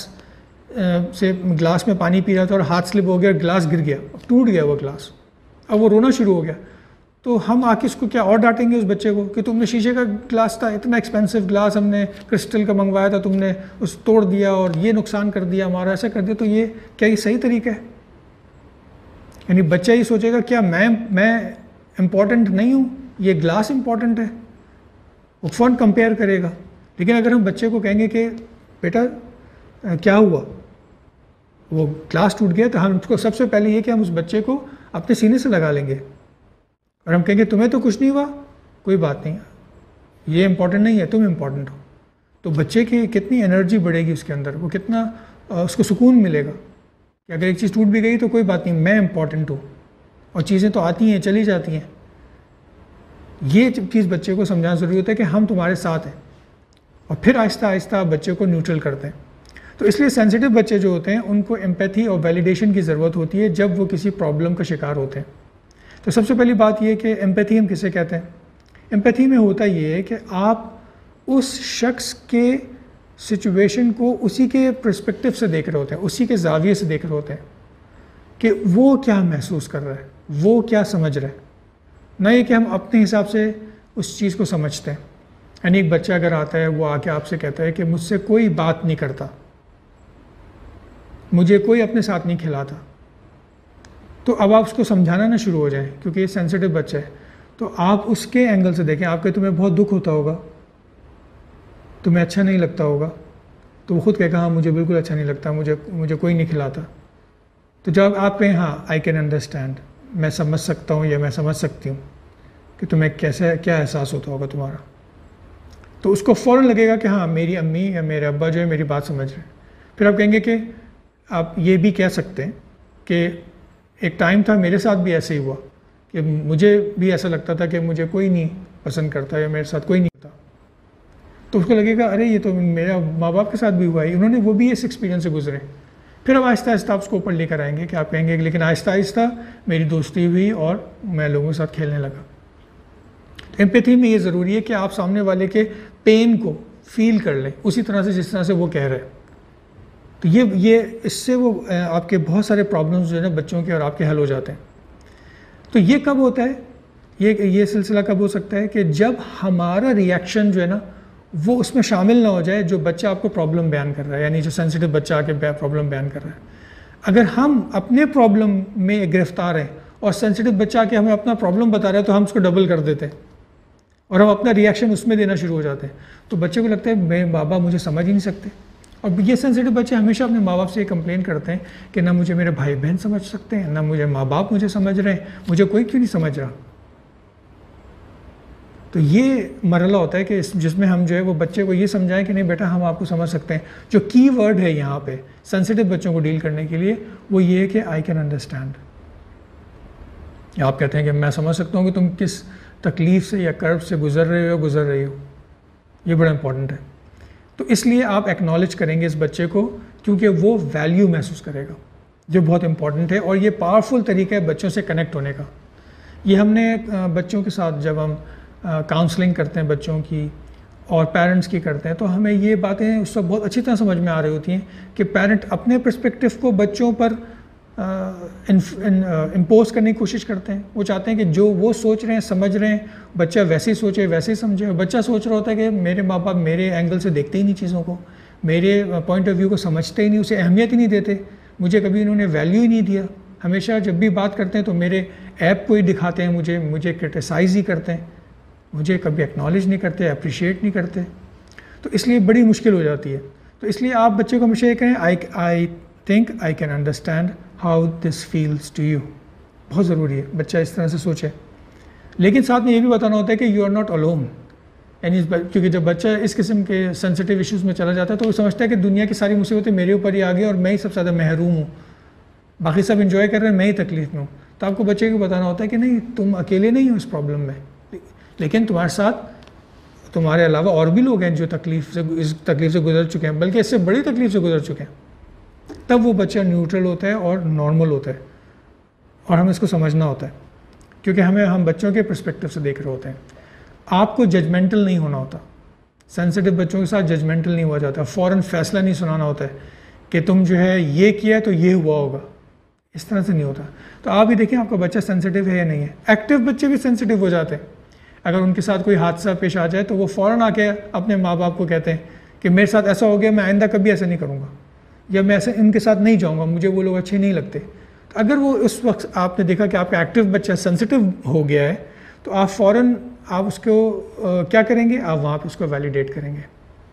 ग्लास में पानी पी रहा था और हाथ स्लिप हो गया, ग्लास गिर गया, टूट गया वो ग्लास, अब वो रोना शुरू हो गया, तो हम आके उसको क्या और डांटेंगे उस बच्चे को कि तुमने शीशे का ग्लास था, इतना एक्सपेंसिव ग्लास हमने क्रिस्टल का मंगवाया था, तुमने उस तोड़ दिया और ये नुकसान कर दिया हमारा, ऐसा कर दिया। तो ये क्या ये सही तरीका है? यानी बच्चा ये सोचेगा क्या मैं इम्पॉर्टेंट नहीं हूँ, ये ग्लास इम्पॉर्टेंट है, वो फ़ौरन कंपेयर करेगा। लेकिन अगर हम बच्चे को कहेंगे कि बेटा क्या हुआ, वो ग्लास टूट गया, तो हम उसको सबसे पहले ये कि हम उस बच्चे को अपने सीने से लगा लेंगे और हम कहेंगे तुम्हें तो कुछ नहीं हुआ, कोई बात नहीं, ये इम्पॉर्टेंट नहीं है, तुम इम्पॉर्टेंट हो। तो बच्चे की कितनी एनर्जी बढ़ेगी उसके अंदर, वो कितना उसको सुकून मिलेगा कि अगर एक चीज़ टूट भी गई तो कोई बात नहीं, मैं इम्पॉर्टेंट हूँ और चीज़ें तो आती हैं चली जाती हैं। ये चीज़ बच्चे को समझाना ज़रूरी होता है कि हम तुम्हारे साथ हैं, और फिर आहिस्ता आहिस्ता आप बच्चे को न्यूट्रल करते हैं। तो इसलिए सेंसिटिव बच्चे जो होते हैं उनको एम्पैथी और वैलिडेशन की ज़रूरत होती है जब वो किसी प्रॉब्लम का शिकार होते हैं। तो सबसे पहली बात ये कि एम्पैथी हम किसे कहते हैं? एम्पैथी में होता ये है कि आप उस शख्स के सिचुएशन को उसी के पर्सपेक्टिव से देख रहे होते हैं, उसी के ज़ाविये से देख रहे होते हैं कि वो क्या महसूस कर रहा है, वो क्या समझ रहा है, ना ये कि हम अपने हिसाब से उस चीज़ को समझते हैं। यानी एक बच्चा अगर आता है, वो आके आपसे कहता है कि मुझसे कोई बात नहीं करता, मुझे कोई अपने साथ नहीं खिलाता, तो अब आप उसको समझाना ना शुरू हो जाए, क्योंकि ये सेंसिटिव बच्चा है। तो आप उसके एंगल से देखें, आपके तुम्हें बहुत दुख होता होगा, तुम्हें अच्छा नहीं लगता होगा, तो वो खुद कहेगा हाँ मुझे बिल्कुल अच्छा नहीं लगता, मुझे कोई नहीं खिलाता। तो जब आप कहें हाँ आई कैन अंडरस्टैंड, मैं समझ सकता हूँ या मैं समझ सकती हूँ कि तुम्हें कैसे क्या एहसास होता होगा तुम्हारा, तो उसको फ़ौरन लगेगा कि हाँ मेरी अम्मी या मेरे अब्बा जो है मेरी बात समझ रहे हैं। फिर आप कहेंगे कि आप ये भी कह सकते हैं कि एक टाइम था मेरे साथ भी ऐसे ही हुआ कि मुझे भी ऐसा लगता था कि मुझे कोई नहीं पसंद करता या मेरे साथ कोई नहीं होता। तो उसको लगेगा अरे ये तो मेरा माँ बाप के साथ भी हुआ है, उन्होंने वो भी इस एक्सपीरियंस से गुजरे। फिर अब आहिस्ता आहिस्ता आप उसको ऊपर लेकर आएंगे कि आप कहेंगे लेकिन आहिस्ता आहिस्ता मेरी दोस्ती हुई और मैं लोगों के साथ खेलने लगा। एम्पैथी में ये ज़रूरी है कि आप सामने वाले के पेन को फील कर लें उसी तरह से जिस तरह से वो कह रहे हैं। तो ये इससे वो आपके बहुत सारे प्रॉब्लम्स जो है ना बच्चों के और आपके हल हो जाते हैं। तो ये कब होता है, ये सिलसिला कब हो सकता है कि जब हमारा रिएक्शन जो है ना वो उसमें शामिल ना हो जाए जो बच्चा आपको प्रॉब्लम बयान कर रहा है, यानी जो सेंसिटिव बच्चा आके प्रॉब्लम बयान कर रहा है। अगर हम अपने प्रॉब्लम में गिरफ्तार हैं और सेंसिटिव बच्चा आके हमें अपना प्रॉब्लम बता रहा है तो हम उसको डबल कर देते हैं और हम अपना रिएक्शन उसमें देना शुरू हो जाते हैं। तो बच्चे को लगता है मेरे माँ बाप मुझे समझ ही नहीं सकते। और ये सेंसिटिव बच्चे हमेशा अपने माँ बाप से ये कंप्लेन करते हैं कि ना मुझे मेरे भाई बहन समझ सकते हैं, ना मुझे माँ बाप मुझे समझ रहे हैं, मुझे कोई क्यों नहीं समझ रहा। तो ये मरहला होता है कि जिसमें हम जो है वो बच्चे को ये समझाएं कि नहीं बेटा हम आपको समझ सकते हैं। जो की वर्ड है यहाँ पे सेंसिटिव बच्चों को डील करने के लिए वो ये है कि आई कैन अंडरस्टैंड। आप कहते हैं कि मैं समझ सकता हूँ कि तुम किस तकलीफ़ से या कर्ब से गुज़र रही हो। ये बड़ा इंपॉर्टेंट है। तो इसलिए आप एक्नॉलेज करेंगे इस बच्चे को, क्योंकि वो वैल्यू महसूस करेगा, जो बहुत इंपॉर्टेंट है। और ये पावरफुल तरीका है बच्चों से कनेक्ट होने का। ये हमने बच्चों के साथ जब हम काउंसलिंग करते हैं बच्चों की और पेरेंट्स की करते हैं, तो हमें ये बातें उस वक्त बहुत अच्छी तरह समझ में आ रही होती हैं कि पेरेंट अपने पर्सपेक्टिव को बच्चों पर इम्पोज करने की कोशिश करते हैं। वो चाहते हैं कि जो वो सोच रहे हैं समझ रहे हैं बच्चा वैसे ही सोचे वैसे ही समझे। और बच्चा सोच रहा होता है कि मेरे माँ बाप मेरे एंगल से देखते ही नहीं चीज़ों को, मेरे पॉइंट ऑफ व्यू को समझते ही नहीं, उसे अहमियत ही नहीं देते, मुझे कभी इन्होंने वैल्यू ही नहीं दिया। हमेशा जब भी बात करते हैं तो मेरे ऐप को ही दिखाते हैं, मुझे क्रिटिसाइज़ ही करते हैं, मुझे कभी एक्नॉलेज नहीं करते, अप्रिशिएट नहीं करते। तो इसलिए बड़ी मुश्किल हो जाती है। तो इसलिए आप बच्चे को हमेशा ये कहें I think I can understand how this feels to you. बहुत ज़रूरी है बच्चा इस तरह से सोचे। लेकिन साथ में ये भी बताना होता है कि यू आर नॉट अलोन। यानी क्योंकि जब बच्चा इस किस्म के सेंसिटिव इश्यूज़ में चला जाता है तो वो समझता है कि दुनिया की सारी मुसीबतें मेरे ऊपर ही आ गई और मैं ही सबसे ज़्यादा महरूम हूँ, बाकी सब इंजॉय कर रहे हैं, मैं ही तकलीफ़ में हूँ। तो आपको बच्चे को बताना होता है कि नहीं, तुम अकेले नहीं हो इस प्रॉब्लम में, लेकिन तुम्हारे साथ तुम्हारे अलावा और भी लोग हैं जो इस तकलीफ़ से गुजर चुके हैं, बल्कि इससे बड़ी तकलीफ़ से गुजर चुके हैं। तब वो बच्चा न्यूट्रल होता है और नॉर्मल होता है। और हमें इसको समझना होता है, क्योंकि हम बच्चों के पर्सपेक्टिव से देख रहे होते हैं। आपको जजमेंटल नहीं होना होता। सेंसिटिव बच्चों के साथ जजमेंटल नहीं हुआ जाता। फ़ौरन फैसला नहीं सुनाना होता है कि तुम जो है ये किया तो ये हुआ होगा, इस तरह से नहीं होता। तो आप भी देखिए आपका बच्चा सेंसिटिव है या नहीं है। एक्टिव बच्चे भी सेंसिटिव हो जाते हैं। अगर उनके साथ कोई हादसा पेश आ जाए तो वो फ़ौरन आके अपने माँ बाप को कहते हैं कि मेरे साथ ऐसा हो गया, मैं आइंदा कभी ऐसा नहीं करूँगा, या मैं ऐसे इनके साथ नहीं जाऊँगा, मुझे वो लोग अच्छे नहीं लगते। तो अगर वो उस वक्त आपने देखा कि आपका एक्टिव बच्चा सेंसिटिव हो गया है, तो आप फ़ौरन आप उसको क्या करेंगे, आप वहाँ पे उसको वैलिडेट करेंगे।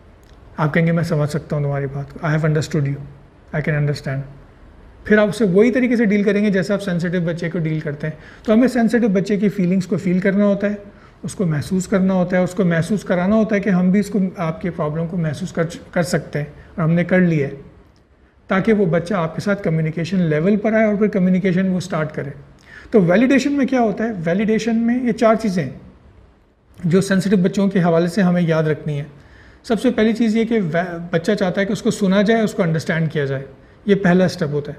आप कहेंगे मैं समझ सकता हूँ तुम्हारी बात को, I have understood you, I can understand. फिर आप उससे वही तरीके से डील करेंगे जैसे आप सेंसिटिव बच्चे को डील करते हैं। तो हमें सेंसिटिव बच्चे की फीलिंग्स को फील करना होता है, उसको महसूस करना होता है, उसको महसूस कराना होता है कि हम भी इसको आपकी प्रॉब्लम को महसूस कर सकते हैं, और हमने कर लिया है, ताकि वो बच्चा आपके साथ कम्युनिकेशन लेवल पर आए और फिर कम्युनिकेशन वो स्टार्ट करे। तो वैलिडेशन में क्या होता है, वैलिडेशन में ये 4 चीज़ें जो सेंसिटिव बच्चों के हवाले से हमें याद रखनी है। सबसे पहली चीज़ ये कि बच्चा चाहता है कि उसको सुना जाए, उसको अंडरस्टैंड किया जाए। ये पहला स्टेप होता है,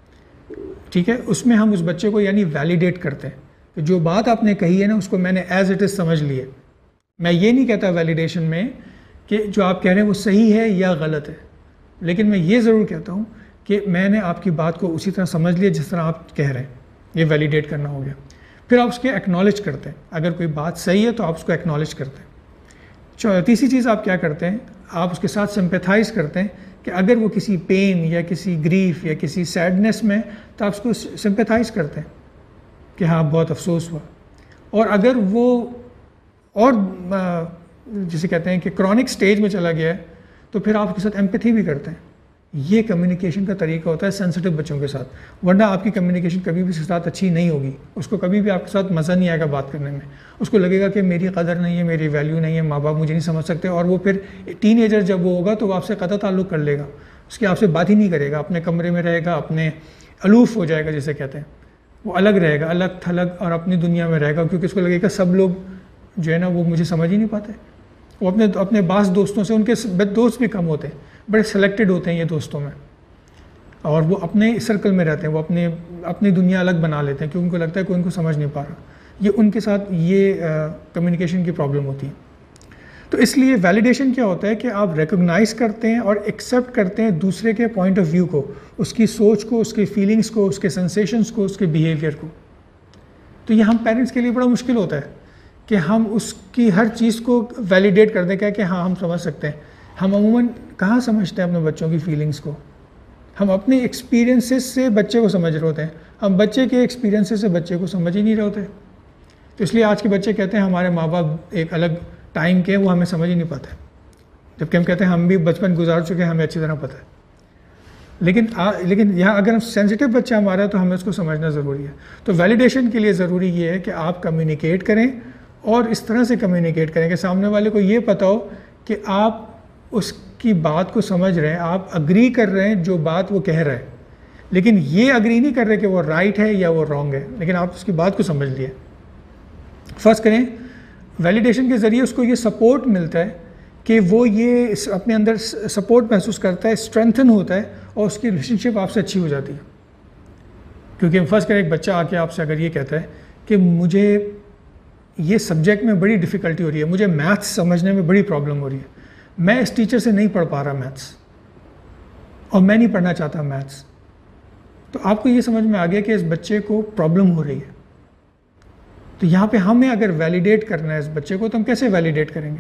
ठीक है। उसमें हम उस बच्चे को यानी वैलिडेट करते हैं कि जो बात आपने कही है ना, उसको मैंने एज इट इज़ समझ लिया। मैं ये नहीं कहता वैलिडेशन में कि जो आप कह रहे हैं वो सही है या गलत है, लेकिन मैं ये ज़रूर कहता हूँ कि मैंने आपकी बात को उसी तरह समझ लिया जिस तरह आप कह रहे हैं। ये वैलिडेट करना हो गया। फिर आप उसके एक्नॉलेज करते हैं। अगर कोई बात सही है तो आप उसको एक्नॉलेज करते हैं। तीसरी चीज़ आप क्या करते हैं, आप उसके साथ सिंपैथाइज़ करते हैं कि अगर वो किसी पेन या किसी ग्रीफ या किसी सैडनेस में, तो आप उसको सिंपैथाइज़ करते हैं कि हाँ बहुत अफसोस हुआ। और अगर वो और जिसे कहते हैं कि क्रॉनिक स्टेज में चला गया है, तो फिर आप उसके साथ एम्पैथी भी करते हैं। ये कम्युनिकेशन का तरीका होता है सेंसिटिव बच्चों के साथ, वरना आपकी कम्युनिकेशन कभी भी उसके साथ अच्छी नहीं होगी। उसको कभी भी आपके साथ मज़ा नहीं आएगा बात करने में। उसको लगेगा कि मेरी कदर नहीं है, मेरी वैल्यू नहीं है, माँ बाप मुझे नहीं समझ सकते। और वो फिर टीनेजर जब वो होगा तो वो आपसे कतई ताल्लुक़ कर लेगा, उसकी आपसे बात ही नहीं करेगा, अपने कमरे में रहेगा, अपने अलूफ़ हो जाएगा जिसे कहते हैं। वो अलग रहेगा, अलग थलग और अपनी दुनिया में रहेगा, क्योंकि उसको लगेगा सब लोग जो है ना वो मुझे समझ ही नहीं पाते। वो अपने बास दोस्तों से, उनके दोस्त भी कम होते हैं, बड़े सेलेक्टेड होते हैं ये दोस्तों में, और वो अपने सर्कल में रहते हैं। वो अपनी दुनिया अलग बना लेते हैं क्योंकि उनको लगता है कोई उनको समझ नहीं पा रहा। ये उनके साथ ये कम्युनिकेशन की प्रॉब्लम होती है। तो इसलिए वैलिडेशन क्या होता है कि आप रिकॉग्नाइज करते हैं और एक्सेप्ट करते हैं दूसरे के पॉइंट ऑफ व्यू को, उसकी सोच को, उसकी फीलिंग्स को, उसके सेंसेशंस को, उसके बिहेवियर को। तो ये हम पेरेंट्स के लिए बड़ा मुश्किल होता है कि हम उसकी हर चीज़ को वैलिडेट कर दें, क्या कि हाँ हम समझ सकते हैं। हम अमूमन कहाँ समझते हैं अपने बच्चों की फीलिंग्स को। हम अपने एक्सपीरियंसेस से बच्चे को समझ रहे होते हैं, हम बच्चे के एक्सपीरियंसेस से बच्चे को समझ ही नहीं रहे होते। तो इसलिए आज के बच्चे कहते हैं हमारे माँ बाप एक अलग टाइम के, वो हमें समझ ही नहीं पाते, जबकि हम कहते हैं हम भी बचपन गुजार चुके हैं, हमें अच्छी तरह पता है। लेकिन यहाँ अगर हम सेंसिटिव बच्चा हमारा है तो हमें उसको समझना ज़रूरी है। तो वैलिडेशन के लिए ज़रूरी ये है कि आप कम्युनिकेट करें और इस तरह से कम्युनिकेट करें कि सामने वाले को ये पता हो कि आप उसकी बात को समझ रहे हैं, आप अग्री कर रहे हैं जो बात वो कह रहा है, लेकिन ये अग्री नहीं कर रहे कि वो राइट है या वो रॉन्ग है, लेकिन आप उसकी बात को समझ लिए। फर्स्ट करें, वैलिडेशन के ज़रिए उसको ये सपोर्ट मिलता है कि वो ये अपने अंदर सपोर्ट महसूस करता है, स्ट्रेंथन होता है और उसकी रिलेशनशिप आपसे अच्छी हो जाती है। क्योंकि फर्स्ट करें, एक बच्चा आके आपसे अगर ये कहता है कि मुझे ये सब्जेक्ट में बड़ी डिफ़िकल्टी हो रही है, मुझे मैथ्स समझने में बड़ी प्रॉब्लम हो रही है, मैं इस टीचर से नहीं पढ़ पा रहा मैथ्स और मैं नहीं पढ़ना चाहता मैथ्स, तो आपको ये समझ में आ गया कि इस बच्चे को प्रॉब्लम हो रही है। तो यहाँ पे हमें अगर वैलिडेट करना है इस बच्चे को, तो हम कैसे वैलिडेट करेंगे?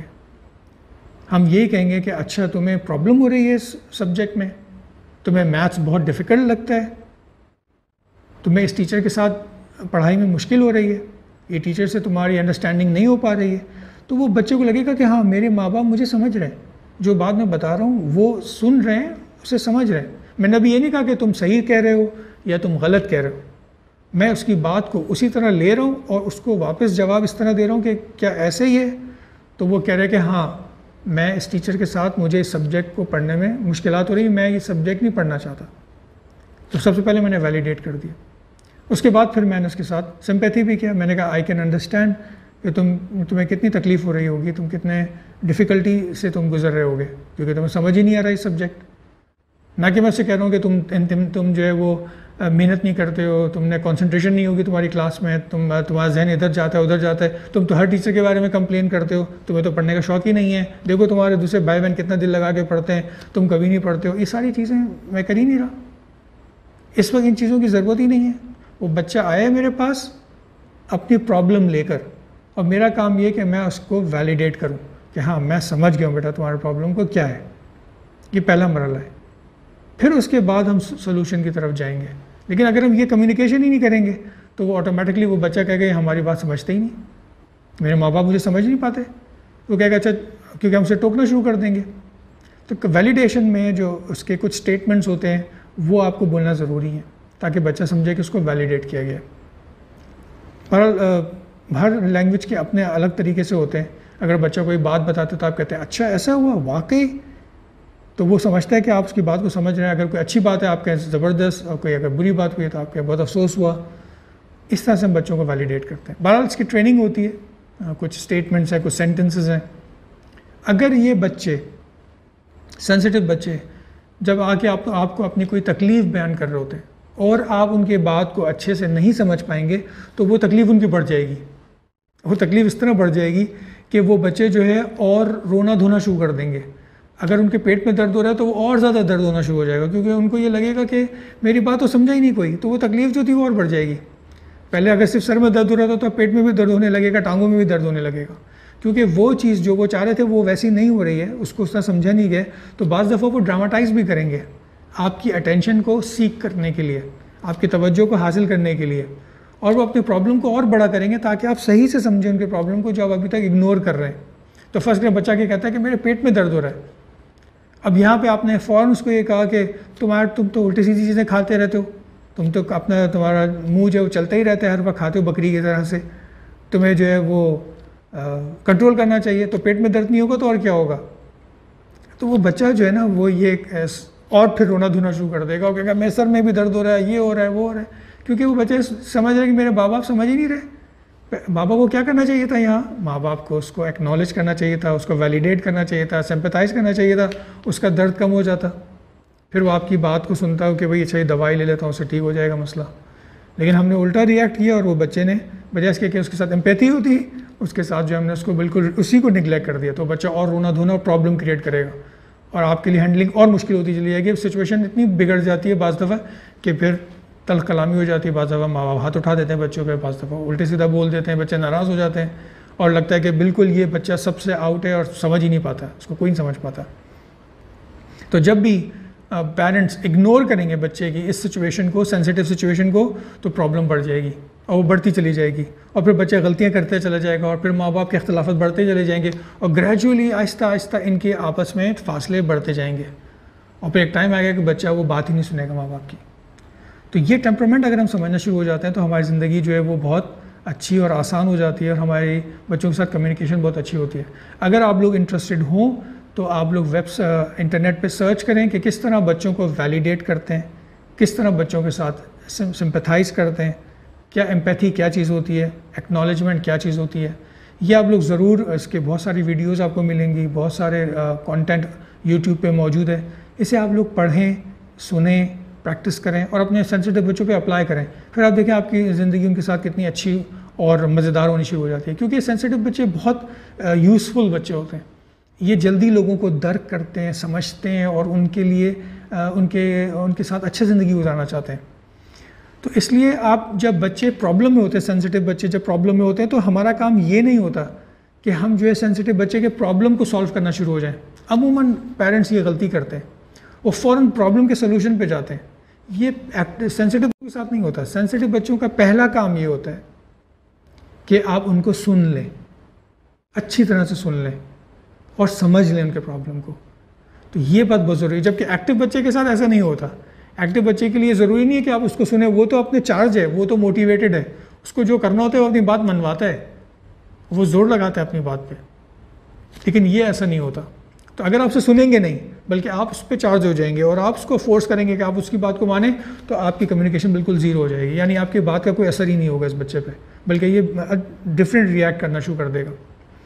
हम यही कहेंगे कि अच्छा तुम्हें प्रॉब्लम हो रही है इस सब्जेक्ट में, तुम्हें मैथ्स बहुत डिफ़िकल्ट लगता है, तुम्हें इस टीचर के साथ पढ़ाई में मुश्किल हो रही है, ये टीचर से तुम्हारी अंडरस्टैंडिंग नहीं हो पा रही है। तो वो बच्चे को लगेगा कि हाँ, मेरे माँ बाप मुझे समझ रहे हैं, जो बात मैं बता रहा हूँ वो सुन रहे हैं, उसे समझ रहे हैं। मैंने अभी ये नहीं कहा कि तुम सही कह रहे हो या तुम गलत कह रहे हो, मैं उसकी बात को उसी तरह ले रहा हूँ और उसको वापस जवाब इस तरह दे रहा हूँ कि क्या ऐसे ही है? तो वो कह रहे हैं कि हाँ, मैं इस टीचर के साथ, मुझे इस सब्जेक्ट को पढ़ने में मुश्किलात हो रही, मैं ये सब्जेक्ट नहीं पढ़ना चाहता। तो सबसे पहले मैंने वैलिडेट कर दिया। उसके बाद फिर मैंने उसके साथ सिंपैथी भी किया। मैंने कहा आई कैन अंडरस्टैंड कि तुम्हें कितनी तकलीफ़ हो रही होगी, तुम कितने डिफ़िकल्टी से तुम गुजर रहे होगे, क्योंकि तुम्हें समझ ही नहीं आ रहा ये सब्जेक्ट। ना कि मैं उससे कह रहा हूँ कि तुम जो है वो मेहनत नहीं करते हो, तुमने कंसंट्रेशन नहीं होगी तुम्हारी क्लास में, तुम्हारा जहन इधर जाता है उधर जाता है, तुम तो हर टीचर के बारे में कंप्लेन करते हो, तुम्हें तो पढ़ने का शौक ही नहीं है, देखो तुम्हारे दूसरे भाई बहन कितना दिल लगा के पढ़ते हैं, तुम कभी नहीं पढ़ते हो। ये सारी चीज़ें मैं कर ही नहीं रहा, इस वक्त इन चीज़ों की ज़रूरत ही नहीं है। वो बच्चा आया मेरे पास अपनी प्रॉब्लम लेकर, और मेरा काम ये कि मैं उसको वैलिडेट करूँ कि हाँ, मैं समझ गया हूँ बेटा तुम्हारे प्रॉब्लम को क्या है। ये पहला मरहला है। फिर उसके बाद हम सोल्यूशन की तरफ जाएंगे। लेकिन अगर हम ये कम्युनिकेशन ही नहीं करेंगे तो वो ऑटोमेटिकली वो बच्चा कहेगा हमारी बात समझते ही नहीं, मेरे माँ बाप मुझे समझ नहीं पाते, तो कहेगा अच्छा, क्योंकि हमसे टोकना शुरू कर देंगे। तो वैलिडेशन में जो उसके कुछ स्टेटमेंट्स होते हैं वो आपको बोलना ज़रूरी है ताकि बच्चा समझे कि उसको वैलिडेट किया गया। और हर लैंग्वेज के अपने अलग तरीके से होते हैं। अगर बच्चा कोई बात बताते तो आप कहते हैं अच्छा ऐसा हुआ वाकई, तो वो समझता है कि आप उसकी बात को समझ रहे हैं। अगर कोई अच्छी बात है आप कहें ज़बरदस्त, और कोई अगर बुरी बात हुई है तो आप कहें बहुत अफसोस हुआ। इस तरह से हम बच्चों को वैलिडेट करते हैं। बहरहाल इसकी ट्रेनिंग होती है, कुछ स्टेटमेंट्स हैं, कुछ सेंटेंसेस हैं। अगर ये बच्चे, सेंसिटिव बच्चे, जब आके आपको अपनी कोई तकलीफ़ बयान कर रहे होते हैं और आप उनकी बात को अच्छे से नहीं समझ पाएंगे तो वो तकलीफ़ उनकी बढ़ जाएगी। वो तकलीफ़ इस तरह बढ़ जाएगी कि वो बच्चे जो है और रोना धोना शुरू कर देंगे। अगर उनके पेट में दर्द हो रहा है तो वो और ज़्यादा दर्द होना शुरू हो जाएगा, क्योंकि उनको ये लगेगा कि मेरी बात तो समझा ही नहीं कोई, तो वो तकलीफ़ जो थी वो और बढ़ जाएगी। पहले अगर सिर्फ सर में दर्द हो रहा था तो पेट में भी दर्द होने लगेगा, टांगों में भी दर्द होने लगेगा, क्योंकि वो चीज़ जो वो चाह रहे थे वो वैसी नहीं हो रही है, उसको उस तरह समझा नहीं गया। तो बाज़ दफ़ा वो ड्रामाटाइज़ भी करेंगे आपकी अटेंशन को सीख करने के लिए, आपकी तवज्जो को हासिल करने के लिए, और वो अपनी प्रॉब्लम को और बड़ा करेंगे ताकि आप सही से समझें उनके प्रॉब्लम को जो आप अभी तक इग्नोर कर रहे हैं। तो फर्स्ट में बच्चा क्या कहता है कि मेरे पेट में दर्द हो रहा है। अब यहाँ पे आपने फ़ौरन उसको ये कहा कि तुम तो उल्टी सीधी चीज़ें खाते रहते हो, तुम तो तुम्हारा मुंह जो है वो चलता ही रहता है, हर वक्त खाते हो बकरी की तरह से, तुम्हें जो है वो कंट्रोल करना चाहिए। तो पेट में दर्द नहीं होगा तो और क्या होगा? तो वो बच्चा जो है ना वो ये और फिर रोना धोना शुरू कर देगा और कहेगा मेरे सर में भी दर्द हो रहा है, ये हो रहा है, वो हो रहा है, क्योंकि वो बच्चे समझ रहे हैं कि मेरे माँ बाप समझ ही नहीं रहे। माँ बाप को क्या करना चाहिए था यहाँ? माँ बाप को उसको एक्नॉलेज करना चाहिए था, उसको वैलिडेट करना चाहिए था, सिंपैथाइज़ करना चाहिए था, उसका दर्द कम हो जाता। फिर वो आपकी बात को सुनता हो कि भाई अच्छा ये दवाई ले लेता हूँ उससे ठीक हो जाएगा मसला। लेकिन हमने उल्टा रिएक्ट किया और वो बच्चे ने बजाय इसके कि उसके साथ एम्पैथी होती, उसके साथ जो हमने उसको बिल्कुल उसी को निगलेक्ट कर दिया, तो बच्चा और रोना धोना और प्रॉब्लम क्रिएट करेगा और आपके लिए हैंडलिंग और मुश्किल होती चली जाएगी। सिचुएशन इतनी बिगड़ जाती है बाज़ दफ़ा कि फिर तल कलामी हो जाती है। बाज़ दफ़ा माँ बाप हाथ उठा देते हैं बच्चों पे, बाज़ दफ़ा उल्टे सीधा बोल देते हैं, बच्चे नाराज़ हो जाते हैं और लगता है कि बिल्कुल ये बच्चा सबसे आउट है और समझ ही नहीं पाता, उसको कोई नहीं समझ पाता। तो जब भी पेरेंट्स इग्नोर करेंगे बच्चे की इस सिचुएशन को, सेंसिटिव सिचुएशन को, तो प्रॉब्लम बढ़ जाएगी और वो बढ़ती चली जाएगी और फिर बच्चा गलतियाँ करते चला जाएगा और फिर माँ बाप के अख्तिलाफ़ात बढ़ते चले जाएंगे और ग्रेजुअली आहिस्ता आहिस्ता इनके आपस में फासले बढ़ते जाएंगे और फिर एक टाइम आएगा कि बच्चा वो बात ही नहीं सुनेगा माँ बाप की। तो ये टेम्परामेंट अगर हम समझना शुरू हो जाते हैं तो हमारी ज़िंदगी जो है वो बहुत अच्छी और आसान हो जाती है और हमारे बच्चों के साथ कम्युनिकेशन बहुत अच्छी होती है। अगर आप लोग इंटरेस्टेड हों तो आप लोग इंटरनेट पे सर्च करें कि किस तरह बच्चों को वैलिडेट करते हैं, किस तरह बच्चों के साथ सिंपैथाइज़ करते हैं, क्या एम्पैथी क्या चीज़ होती है, एक्नॉलेजमेंट क्या चीज़ होती है। ये आप लोग ज़रूर, इसके बहुत सारी वीडियोस आपको मिलेंगी, बहुत सारे कंटेंट यूट्यूब पे मौजूद है। इसे आप लोग पढ़ें, सुने, प्रैक्टिस करें और अपने सेंसिटिव बच्चों पे अप्लाई करें। फिर आप देखें आपकी ज़िंदगी उनके साथ कितनी अच्छी और मज़ेदार होनी शुरू हो जाती है, क्योंकि सेंसिटिव बच्चे बहुत यूज़फुल बच्चे होते हैं। ये जल्दी लोगों को दर्क करते हैं, समझते हैं और उनके लिए उनके साथ अच्छी ज़िंदगी गुजारना चाहते हैं। तो इसलिए आप जब बच्चे प्रॉब्लम में होते हैं, सेंसिटिव बच्चे जब प्रॉब्लम में होते हैं, तो हमारा काम ये नहीं होता कि हम जो है सेंसिटिव बच्चे के प्रॉब्लम को सॉल्व करना शुरू हो जाएं। अमूमन पेरेंट्स ये गलती करते हैं, वो फ़ौरन प्रॉब्लम के सोल्यूशन पे जाते हैं। ये सेंसिटिव बच्चों के साथ नहीं होता। सेंसिटिव बच्चों का पहला काम ये होता है कि आप उनको सुन लें, अच्छी तरह से सुन लें और समझ लें उनके प्रॉब्लम को। तो ये बात बहुत ज़रूरी है, जबकि एक्टिव बच्चे के साथ ऐसा नहीं होता। एक्टिव बच्चे के लिए ज़रूरी नहीं है कि आप उसको सुने, वो तो अपने चार्ज है, वो तो मोटिवेटेड है, उसको जो करना होता है वो अपनी बात मनवाता है, वो ज़ोर लगाता है अपनी बात पे। लेकिन ये ऐसा नहीं होता। तो अगर आप उसे सुनेंगे नहीं, बल्कि आप उस पर चार्ज हो जाएंगे और आप उसको फोर्स करेंगे कि आप उसकी बात को माने, तो आपकी कम्युनिकेशन बिल्कुल ज़ीरो हो जाएगी। यानी आपकी बात का कोई असर ही नहीं होगा इस बच्चे पे, बल्कि ये डिफरेंट रिएक्ट करना शुरू कर देगा।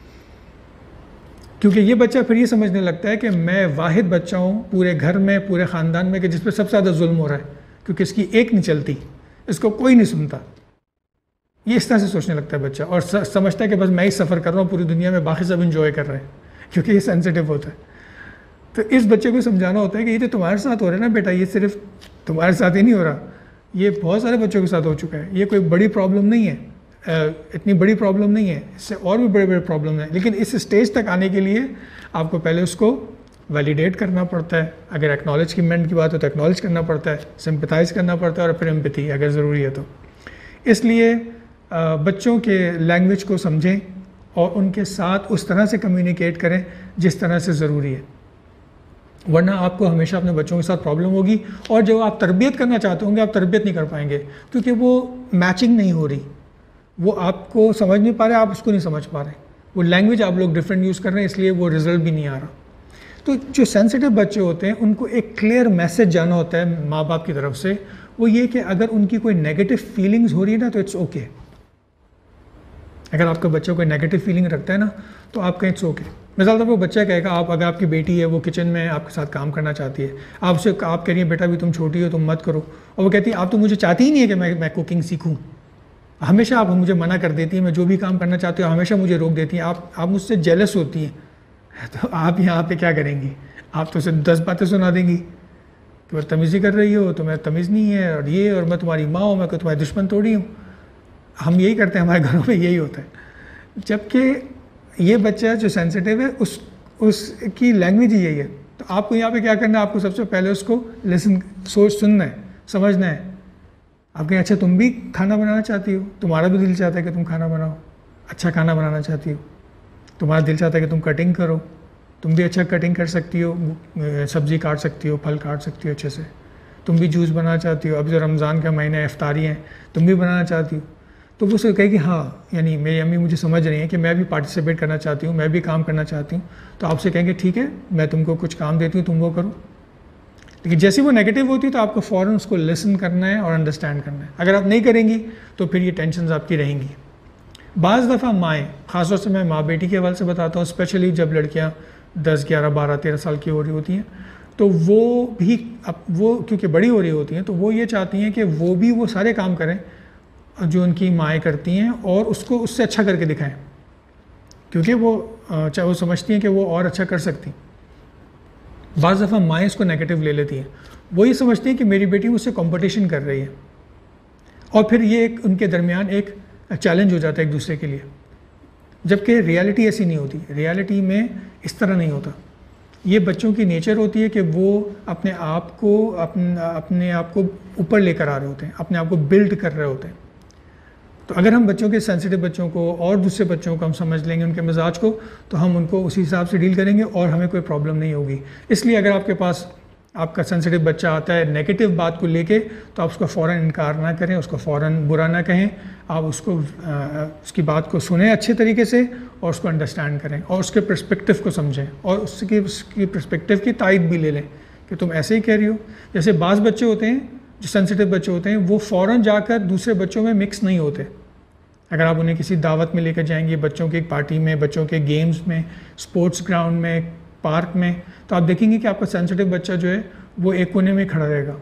क्योंकि ये बच्चा फिर ये समझने लगता है कि मैं वाहिद बच्चा हूँ पूरे घर में, पूरे ख़ानदान में, कि जिस पर सबसे ज़्यादा जुल्म हो रहा है, क्योंकि इसकी एक नहीं चलती, इसको कोई नहीं सुनता। ये इस तरह से सोचने लगता है बच्चा और समझता है कि बस मैं ही सफ़र कर रहा हूँ पूरी दुनिया में, बाकी सब इंजॉय कर रहे हैं, क्योंकि ये सेंसिटिव होता है। तो इस बच्चे को समझाना होता है कि ये तो तुम्हारे साथ हो रहा है ना बेटा, ये सिर्फ तुम्हारे साथ ही नहीं हो रहा, ये बहुत सारे बच्चों के साथ हो चुका है। ये कोई बड़ी प्रॉब्लम नहीं है, इतनी बड़ी प्रॉब्लम नहीं है, इससे और भी बड़े बड़े प्रॉब्लम हैं। लेकिन इस स्टेज तक आने के लिए आपको पहले उसको वैलिडेट करना पड़ता है। अगर एक्नॉलेजमेंट की बात हो तो एक्नॉलेज करना पड़ता है, सिंपैथाइज़ करना पड़ता है और फिर एम्पैथी अगर ज़रूरी है तो। इसलिए बच्चों के लैंग्वेज को समझें और उनके साथ उस तरह से कम्युनिकेट करें जिस तरह से ज़रूरी है, वरना आपको हमेशा अपने बच्चों के साथ प्रॉब्लम होगी। और जब आप तरबियत करना चाहते होंगे, आप तरबियत नहीं कर पाएंगे, क्योंकि वो मैचिंग नहीं हो रही, वो आपको समझ नहीं पा रहे, आप उसको नहीं समझ पा रहे, वो लैंग्वेज आप लोग डिफरेंट यूज़ कर रहे हैं, इसलिए वो रिजल्ट भी नहीं आ रहा। तो जो सेंसिटिव बच्चे होते हैं उनको एक क्लियर मैसेज जाना होता है माँ बाप की तरफ से, वो ये कि अगर उनकी कोई नेगेटिव फीलिंग्स हो रही है ना, तो इट्स ओके। अगर आपका बच्चा कोई नेगेटिव फीलिंग रखता है ना, तो आप कहें इट्स ओके। मिसाल तौर पर बच्चा कहेगा, आप अगर आपकी बेटी है, वो किचन में आपके साथ काम करना चाहती है, आपसे आप कह रही है बेटा अभी तुम छोटी हो, तुम मत करो, और वो कहती है आप तो मुझे चाहती ही नहीं है कि मैं कुकिंग सीखूँ, हमेशा आप मुझे मना कर देती हैं, मैं जो भी काम करना चाहती हूँ हमेशा मुझे रोक देती हैं, आप मुझसे जेलस होती हैं। तो आप यहाँ पे क्या करेंगी? आप तो उसे 10 बातें सुना देंगी कि वो तमीज़ी कर रही हो, तो मैं तमीज़ नहीं है, और ये, और मैं तुम्हारी माँ हूँ, मैं कोई तुम्हारी दुश्मन थोड़ी हूँ। हम यही करते हैं, हमारे घरों में यही होता है। जबकि ये बच्चा जो सेंसिटिव है उसकी लैंग्वेज ही यही है। तो आपको यहाँ पे क्या करना है, आपको सबसे पहले उसको सुनना है, समझना है। आप कहें अच्छा तुम भी खाना बनाना चाहती हो, तुम्हारा भी दिल चाहता है कि तुम खाना बनाओ, अच्छा खाना बनाना चाहती हो, तुम्हारा दिल चाहता है कि तुम कटिंग करो, तुम भी अच्छा कटिंग कर सकती हो, सब्ज़ी काट सकती हो, फल काट सकती हो अच्छे से, तुम भी जूस बनाना चाहती हो, अभी जो रमज़ान का महीना इफ्तारी है, तुम भी बनाना चाहती हो। तो वो उसे कहेगी हाँ, यानी मेरी अम्मी मुझे समझ रही है कि मैं भी पार्टिसिपेट करना चाहती हूँ, मैं भी काम करना चाहती हूँ। तो आपसे कहेंगे ठीक है, मैं तुमको कुछ काम देती हूँ, तुम वो करो। लेकिन जैसे वो नेगेटिव होती है तो आपको फ़ौरन उसको लिसन करना है और अंडरस्टैंड करना है। अगर आप नहीं करेंगी तो फिर ये टेंशन आपकी रहेंगी। बाज़ दफ़ा माएँ, ख़ासतौर से मैं माँ बेटी के हवाले से बताता हूँ, स्पेशली जब लड़कियाँ 10, 11, 12, 13 साल की हो रही होती हैं, तो वो भी वो क्योंकि बड़ी हो रही होती हैं, तो वो ये चाहती हैं कि वो भी वो सारे काम करें जो उनकी माएँ करती हैं और उसको उससे अच्छा करके दिखाएं, क्योंकि वो समझती हैं कि वो और अच्छा कर सकती। बाज़ दफ़ा माएँ इसको नेगेटिव ले लेती हैं, वो ये समझती हैं कि मेरी बेटी मुझसे कंपटीशन कर रही है, और फिर ये उनके दरमियान एक चैलेंज हो जाता है एक दूसरे के लिए। जबकि रियलिटी ऐसी नहीं होती, रियलिटी में इस तरह नहीं होता। ये बच्चों की नेचर होती है कि वो अपने आप को ऊपर लेकर आ रहे होते हैं, अपने आप को बिल्ड कर रहे होते हैं। तो अगर हम बच्चों के सेंसिटिव बच्चों को और दूसरे बच्चों को हम समझ लेंगे, उनके मिजाज को, तो हम उनको उसी हिसाब से डील करेंगे और हमें कोई प्रॉब्लम नहीं होगी। इसलिए अगर आपके पास आपका सेंसिटिव बच्चा आता है नेगेटिव बात को लेके, तो आप उसको फ़ौरन इनकार ना करें, उसको फ़ौरन बुरा ना कहें, आप उसको उसकी बात को सुने अच्छे तरीके से और उसको अंडरस्टैंड करें और उसके पर्सपेक्टिव को समझें और उसकी पर्सपेक्टिव की तायद भी ले लें कि तुम ऐसे ही कह रही हो। जैसे बाज़ बच्चे होते हैं जो सेंसिटिव बच्चे होते हैं, वो फ़ौरन जाकर दूसरे बच्चों में मिक्स नहीं होते। अगर आप उन्हें किसी दावत में लेकर जाएंगे, बच्चों की एक पार्टी में, बच्चों के गेम्स में, स्पोर्ट्स ग्राउंड में, पार्क में, तो आप देखेंगे कि आपका सेंसिटिव बच्चा जो है वो एक कोने में खड़ा रहेगा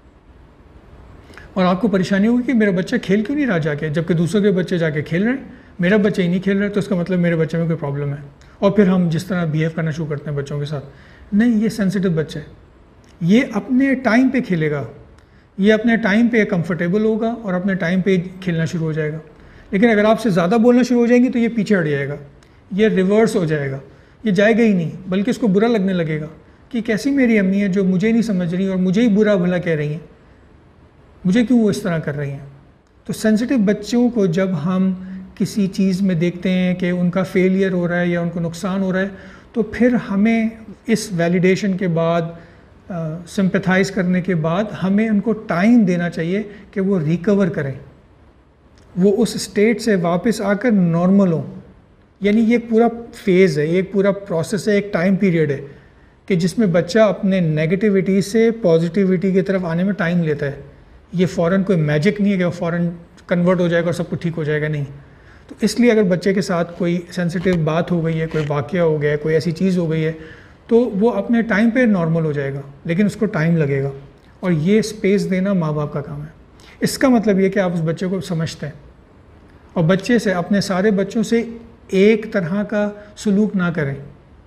और आपको परेशानी होगी कि मेरा बच्चा खेल क्यों नहीं रहा जाके, जबकि दूसरों के बच्चे जाके खेल रहे हैं, मेरा बच्चा ही नहीं खेल रहा है, तो इसका मतलब मेरे बच्चे में कोई प्रॉब्लम है। और फिर हम जिस तरह बिहेव करना शुरू करते हैं बच्चों के साथ, नहीं, ये सेंसिटिव बच्चा है, ये अपने टाइम पे खेलेगा, ये अपने टाइम पे कंफर्टेबल होगा और अपने टाइम पे खेलना शुरू हो जाएगा। लेकिन अगर आपसे ज़्यादा बोलना शुरू हो जाएंगे तो ये पीछे हट जाएगा, ये रिवर्स हो जाएगा, ये जाएगा ही नहीं, बल्कि इसको बुरा लगने लगेगा कि कैसी मेरी अम्मी है जो मुझे नहीं समझ रही और मुझे ही बुरा भला कह रही हैं, मुझे क्यों वो इस तरह कर रही हैं। तो सेंसिटिव बच्चों को जब हम किसी चीज़ में देखते हैं कि उनका फेलियर हो रहा है या उनको नुकसान हो रहा है, तो फिर हमें इस वैलिडेशन के बाद, सिंपैथाइज़ करने के बाद, हमें उनको टाइम देना चाहिए कि वो रिकवर करें, वो उस स्टेट से वापस आकर नॉर्मल हों। यानी ये एक पूरा फेज़ है, एक पूरा प्रोसेस है, एक टाइम पीरियड है कि जिसमें बच्चा अपने नेगेटिविटी से पॉजिटिविटी की तरफ आने में टाइम लेता है। ये फ़ौरन कोई मैजिक नहीं है कि वो फ़ौरन कन्वर्ट हो जाएगा और सब कुछ ठीक हो जाएगा, नहीं। तो इसलिए अगर बच्चे के साथ कोई सेंसिटिव बात हो गई है, कोई वाक़या हो गया है, कोई ऐसी चीज़ हो गई है, तो वो अपने टाइम पे नॉर्मल हो जाएगा, लेकिन उसको टाइम लगेगा और ये स्पेस देना माँ बाप का काम है। इसका मतलब ये कि आप उस बच्चे को समझते हैं और बच्चे से, अपने सारे बच्चों से एक तरह का सलूक ना करें,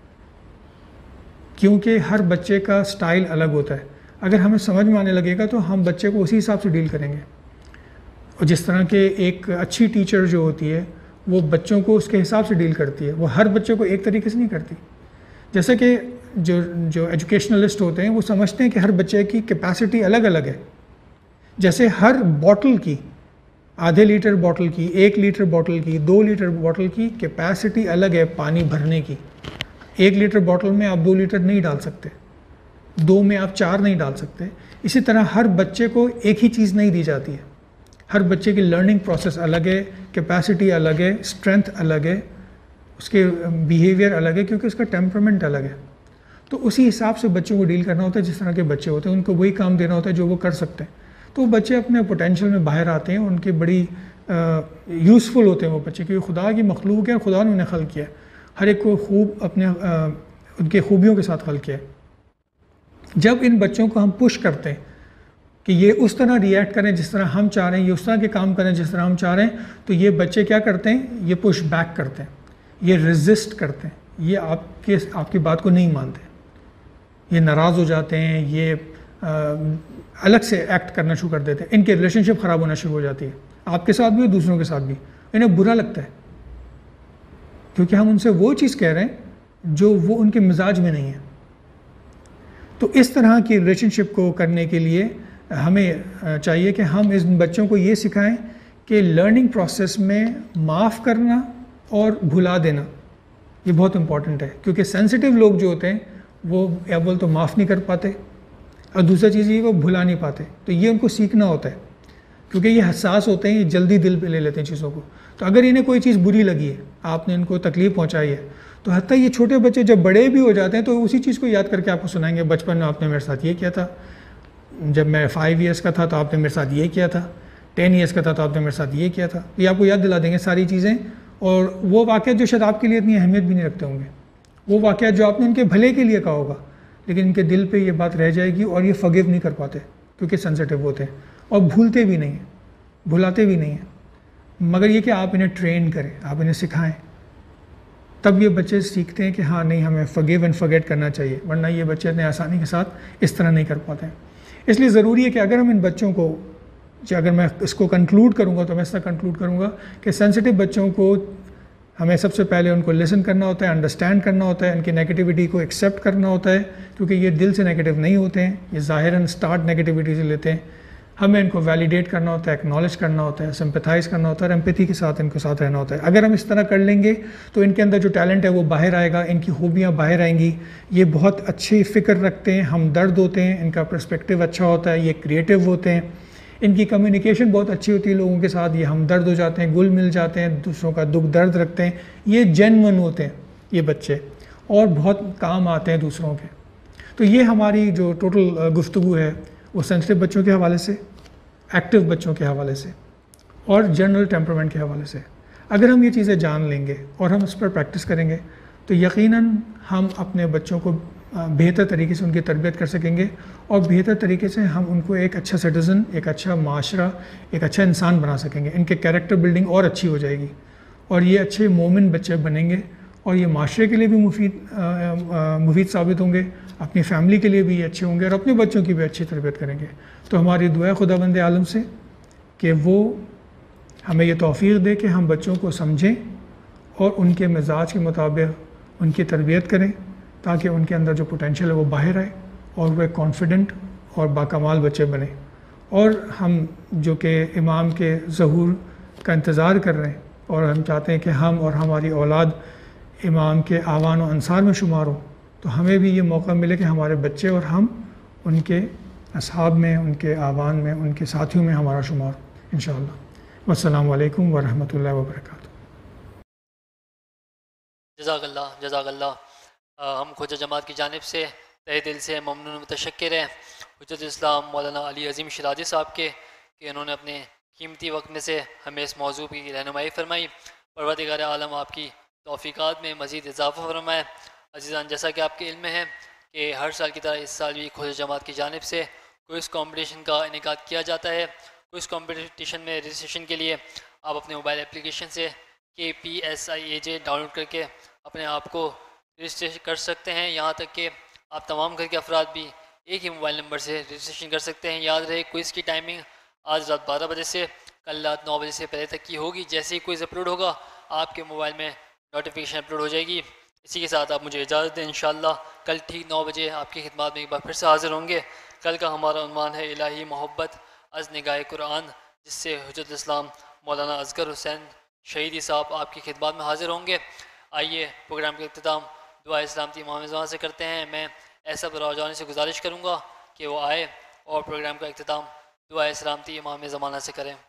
क्योंकि हर बच्चे का स्टाइल अलग होता है। अगर हमें समझ में आने लगेगा तो हम बच्चे को उसी हिसाब से डील करेंगे। और जिस तरह के एक अच्छी टीचर जो होती है वो बच्चों को उसके हिसाब से डील करती है, वो हर बच्चे को एक तरीके से नहीं करती। जैसे कि जो एजुकेशनलिस्ट होते हैं वो समझते हैं कि हर बच्चे की कैपेसिटी अलग अलग है। जैसे हर बॉटल की, आधे लीटर बॉटल की, 1 लीटर बॉटल की, 2 लीटर बॉटल की कैपेसिटी अलग है पानी भरने की। 1 लीटर बॉटल में आप 2 लीटर नहीं डाल सकते, 2 में आप 4 नहीं डाल सकते। इसी तरह हर बच्चे को एक ही चीज़ नहीं दी जाती है, हर बच्चे की लर्निंग प्रोसेस अलग है, कैपेसिटी अलग है, स्ट्रेंथ अलग है, उसके बिहेवियर अलग है, क्योंकि उसका टेम्परामेंट अलग है। तो उसी हिसाब से बच्चों को डील करना होता है। जिस तरह के बच्चे होते हैं उनको वही काम देना होता है जो वो कर सकते हैं। तो बच्चे अपने पोटेंशियल में बाहर आते हैं, उनके बड़ी यूज़फुल होते हैं वो बच्चे, क्योंकि खुदा की मखलूक है, खुदा ने उन्हें खल्क किया है, हर एक को खूब अपने उनके खूबियों के साथ खल्क किया है। जब इन बच्चों को हम पुश करते हैं कि ये उस तरह रिएक्ट करें जिस तरह हम चाह रहे हैं, ये उस तरह के काम करें जिस तरह हम चाह रहे हैं, तो ये बच्चे क्या करते हैं, ये पुश बैक करते हैं, ये रेजिस्ट करते हैं, ये आपकी बात को नहीं मानते, ये नाराज़ हो जाते हैं, ये अलग से एक्ट करना शुरू कर देते हैं, इनके रिलेशनशिप ख़राब होना शुरू हो जाती है, आपके साथ भी और दूसरों के साथ भी। इन्हें बुरा लगता है क्योंकि हम उनसे वो चीज़ कह रहे हैं जो वो उनके मिजाज में नहीं है। तो इस तरह की रिलेशनशिप को करने के लिए हमें चाहिए कि हम इस बच्चों को ये सिखाएं कि लर्निंग प्रोसेस में माफ़ करना और भुला देना ये बहुत इम्पॉर्टेंट है। क्योंकि सेंसिटिव लोग जो होते हैं वो अव्वल तो माफ़ नहीं कर पाते और दूसरा चीज़ ये वो भुला नहीं पाते। तो ये उनको सीखना होता है, क्योंकि ये हसास होते हैं, ये जल्दी दिल पे ले लेते हैं चीज़ों को। तो अगर इन्हें कोई चीज़ बुरी लगी है, आपने इनको तकलीफ़ पहुँचाई है, तो हत्ता ये छोटे बच्चे जब बड़े भी हो जाते हैं तो उसी चीज़ को याद करके आपको सुनाएंगे, बचपन में आपने मेरे साथ ये किया था, जब मैं 5 ईयर्स का था तो आपने मेरे साथ ये किया था, 10 ईयर्स का था तो आपने मेरे साथ ये किया था। ये आपको याद दिला देंगे सारी चीज़ें, और वो वाक़या जो शायद आपके लिए इतनी अहमियत भी नहीं रखते होंगे, वो वाक़या जो आपने उनके भले के लिए कहा होगा, लेकिन इनके दिल पे ये बात रह जाएगी और ये फॉरगिव नहीं कर पाते क्योंकि सेंसिटिव होते हैं और भूलते भी नहीं हैं, भुलाते भी नहीं हैं। मगर ये कि आप इन्हें ट्रेन करें, आप इन्हें सिखाएं, तब ये बच्चे सीखते हैं कि हाँ नहीं, हमें फॉरगिव एंड फॉरगेट करना चाहिए, वरना ये बच्चे इतने आसानी के साथ इस तरह नहीं कर पाते हैं। इसलिए ज़रूरी है कि अगर हम इन बच्चों को, अगर मैं इसको कंक्लूड करूँगा तो मैं ऐसा कंक्लूड करूँगा कि सेंसिटिव बच्चों को हमें सबसे पहले उनको लिसन करना होता है, अंडरस्टैंड करना होता है, उनकी नेगेटिविटी को एक्सेप्ट करना होता है, क्योंकि ये दिल से नेगेटिव नहीं होते हैं, ये ज़ाहिरन स्टार्ट नेगेटिविटी से लेते हैं। हमें इनको वैलिडेट करना होता है, एक्नॉलेज करना होता है, सिंपैथाइज़ करना होता है और एम्पैथी के साथ इनको साथ रहना होता है। अगर हम इस तरह कर लेंगे तो इनके अंदर जो टैलेंट है वो बाहर आएगा, इनकी खूबियाँ बाहर आएंगी। ये बहुत अच्छी फ़िक्र रखते हैं, हमदर्द होते हैं, इनका पर्सपेक्टिव अच्छा होता है, ये क्रिएटिव होते हैं, इनकी कम्युनिकेशन बहुत अच्छी होती है लोगों के साथ, ये हमदर्द हो जाते हैं, गुल मिल जाते हैं, दूसरों का दुख दर्द रखते हैं, ये जेन्युइन होते हैं ये बच्चे और बहुत काम आते हैं दूसरों के। तो ये हमारी जो टोटल गुफ्तगू है वो सेंसिटिव बच्चों के हवाले से, एक्टिव बच्चों के हवाले से और जनरल टेम्परामेंट के हवाले से। अगर हम ये चीज़ें जान लेंगे और हम इस पर प्रैक्टिस करेंगे तो यकीनन हम अपने बच्चों को बेहतर तरीके से उनकी तरबियत कर सकेंगे और बेहतर तरीके से हम उनको एक अच्छा सिटीज़न, एक अच्छा माशरा, एक अच्छा इंसान बना सकेंगे। इनके कैरेक्टर बिल्डिंग और अच्छी हो जाएगी और ये अच्छे मोमिन बच्चे बनेंगे और ये माशरे के लिए भी मुफीद साबित होंगे, अपनी फैमिली के लिए भी अच्छे होंगे और अपने बच्चों की भी अच्छी तरबियत करेंगे। तो हमारी दुआ खुदाबंद आलम से कि वो हमें ये तौफ़ीक़ दे कि हम बच्चों को समझें और उनके मिजाज के मुताबिक उनकी तरबियत करें ताकि उनके अंदर जो पोटेंशियल है वो बाहर आए और वो एक कॉन्फिडेंट और बाकमाल बच्चे बने। और हम जो कि इमाम के ज़हूर का इंतज़ार कर रहे हैं और हम चाहते हैं कि हम और हमारी औलाद इमाम के आवान और अंसार में शुमार हो, तो हमें भी ये मौका मिले कि हमारे बच्चे और हम उनके असहाब में, उनके आवान में, उनके साथियों में हमारा शुमार हो इंशाअल्लाह। वस्सलामु अलैकुम वरहमतुल्लाहि वबरकातुहू। जज़ाकल्लाह जज़ाकल्लाह। हम खुद जमात की जानिब से तहे दिल से ममनून मुतशक्किर हैं हुज्जत इस्लाम मौलाना अली अज़ीम शिराजी साहब के कि उन्होंने अपने कीमती वक्त में से हमें इस मौजू की रहनुमाई फरमाई। परवरदिगार आलम आपकी तौफ़ीक़ात में मज़ीद इजाफ़ा फरमाए। अज़ीज़ान, जैसा कि आपके इल्म में है कि हर साल की तरह इस साल भी खुद जमात की जानिब से क्विज़ कॉम्पिटिशन का इनेकाद किया जाता है। क्विज़ कॉम्पिटिशन में रजिस्ट्रेशन के लिए आप अपने मोबाइल एप्लीकेशन से KPSIAJ डाउनलोड करके अपने आप को रजिस्ट्रेशन कर सकते हैं। यहाँ तक कि आप तमाम घर के अफराद भी एक ही मोबाइल नंबर से रजिस्ट्रेशन कर सकते हैं। याद रहे क्विज़ की टाइमिंग आज रात 12 बजे से कल रात 9 बजे से पहले तक की होगी। जैसे ही क्विज़ अपलोड होगा आपके मोबाइल में नोटिफिकेशन अपलोड हो जाएगी। इसी के साथ आप मुझे इजाज़त दें। इंशाअल्लाह कल ठीक 9 बजे आपकी खिदमत में एक बार फिर से हाज़िर होंगे। कल का हमारा उन्वान है इलाही मोहब्बत अज़ निगाह कुरान, जिससे हुज्जत इस्लाम मौलाना असगर हुसैन शहीदी साहब आपकी खिदमत में हाज़िर होंगे। आइए प्रोग्राम का इख्तिताम दुआ इस्लामती इमाम ज़मान से करते हैं। मैं ऐसा बराजानी से गुजारिश करूँगा कि वो आए और प्रोग्राम का इख्तिताम दुआ इस्लामती इमाम ज़माना से करें।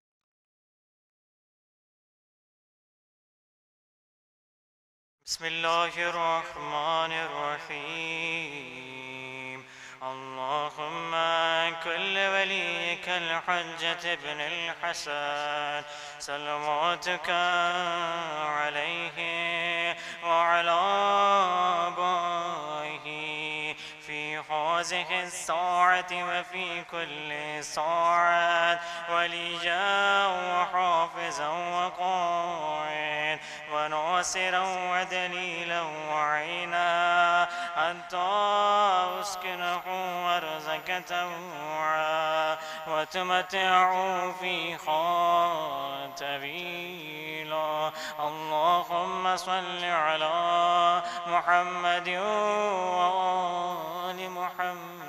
बिस्मिल्लाहिर्रहमानिर्रहीम। अल्लाहुम्मा कुल्ल वलीकल हज्जत इब्नुल हसन सल्लवातुका अलैहि व अला आबाइहि फी हाज़िहि स्साअति व फी कुल्ली साअत वलिया व हाफ़िज़न व क़ाइद व नासिरन व दलीलन व ऐना हत्ता उस्किनहु अर्ज़क तवअ्आ व तुमत्तिअहु फ़ीहा तवीला। अल्लाहुम्मा सल्लि अला मुहम्मद व आलि मुहम्मद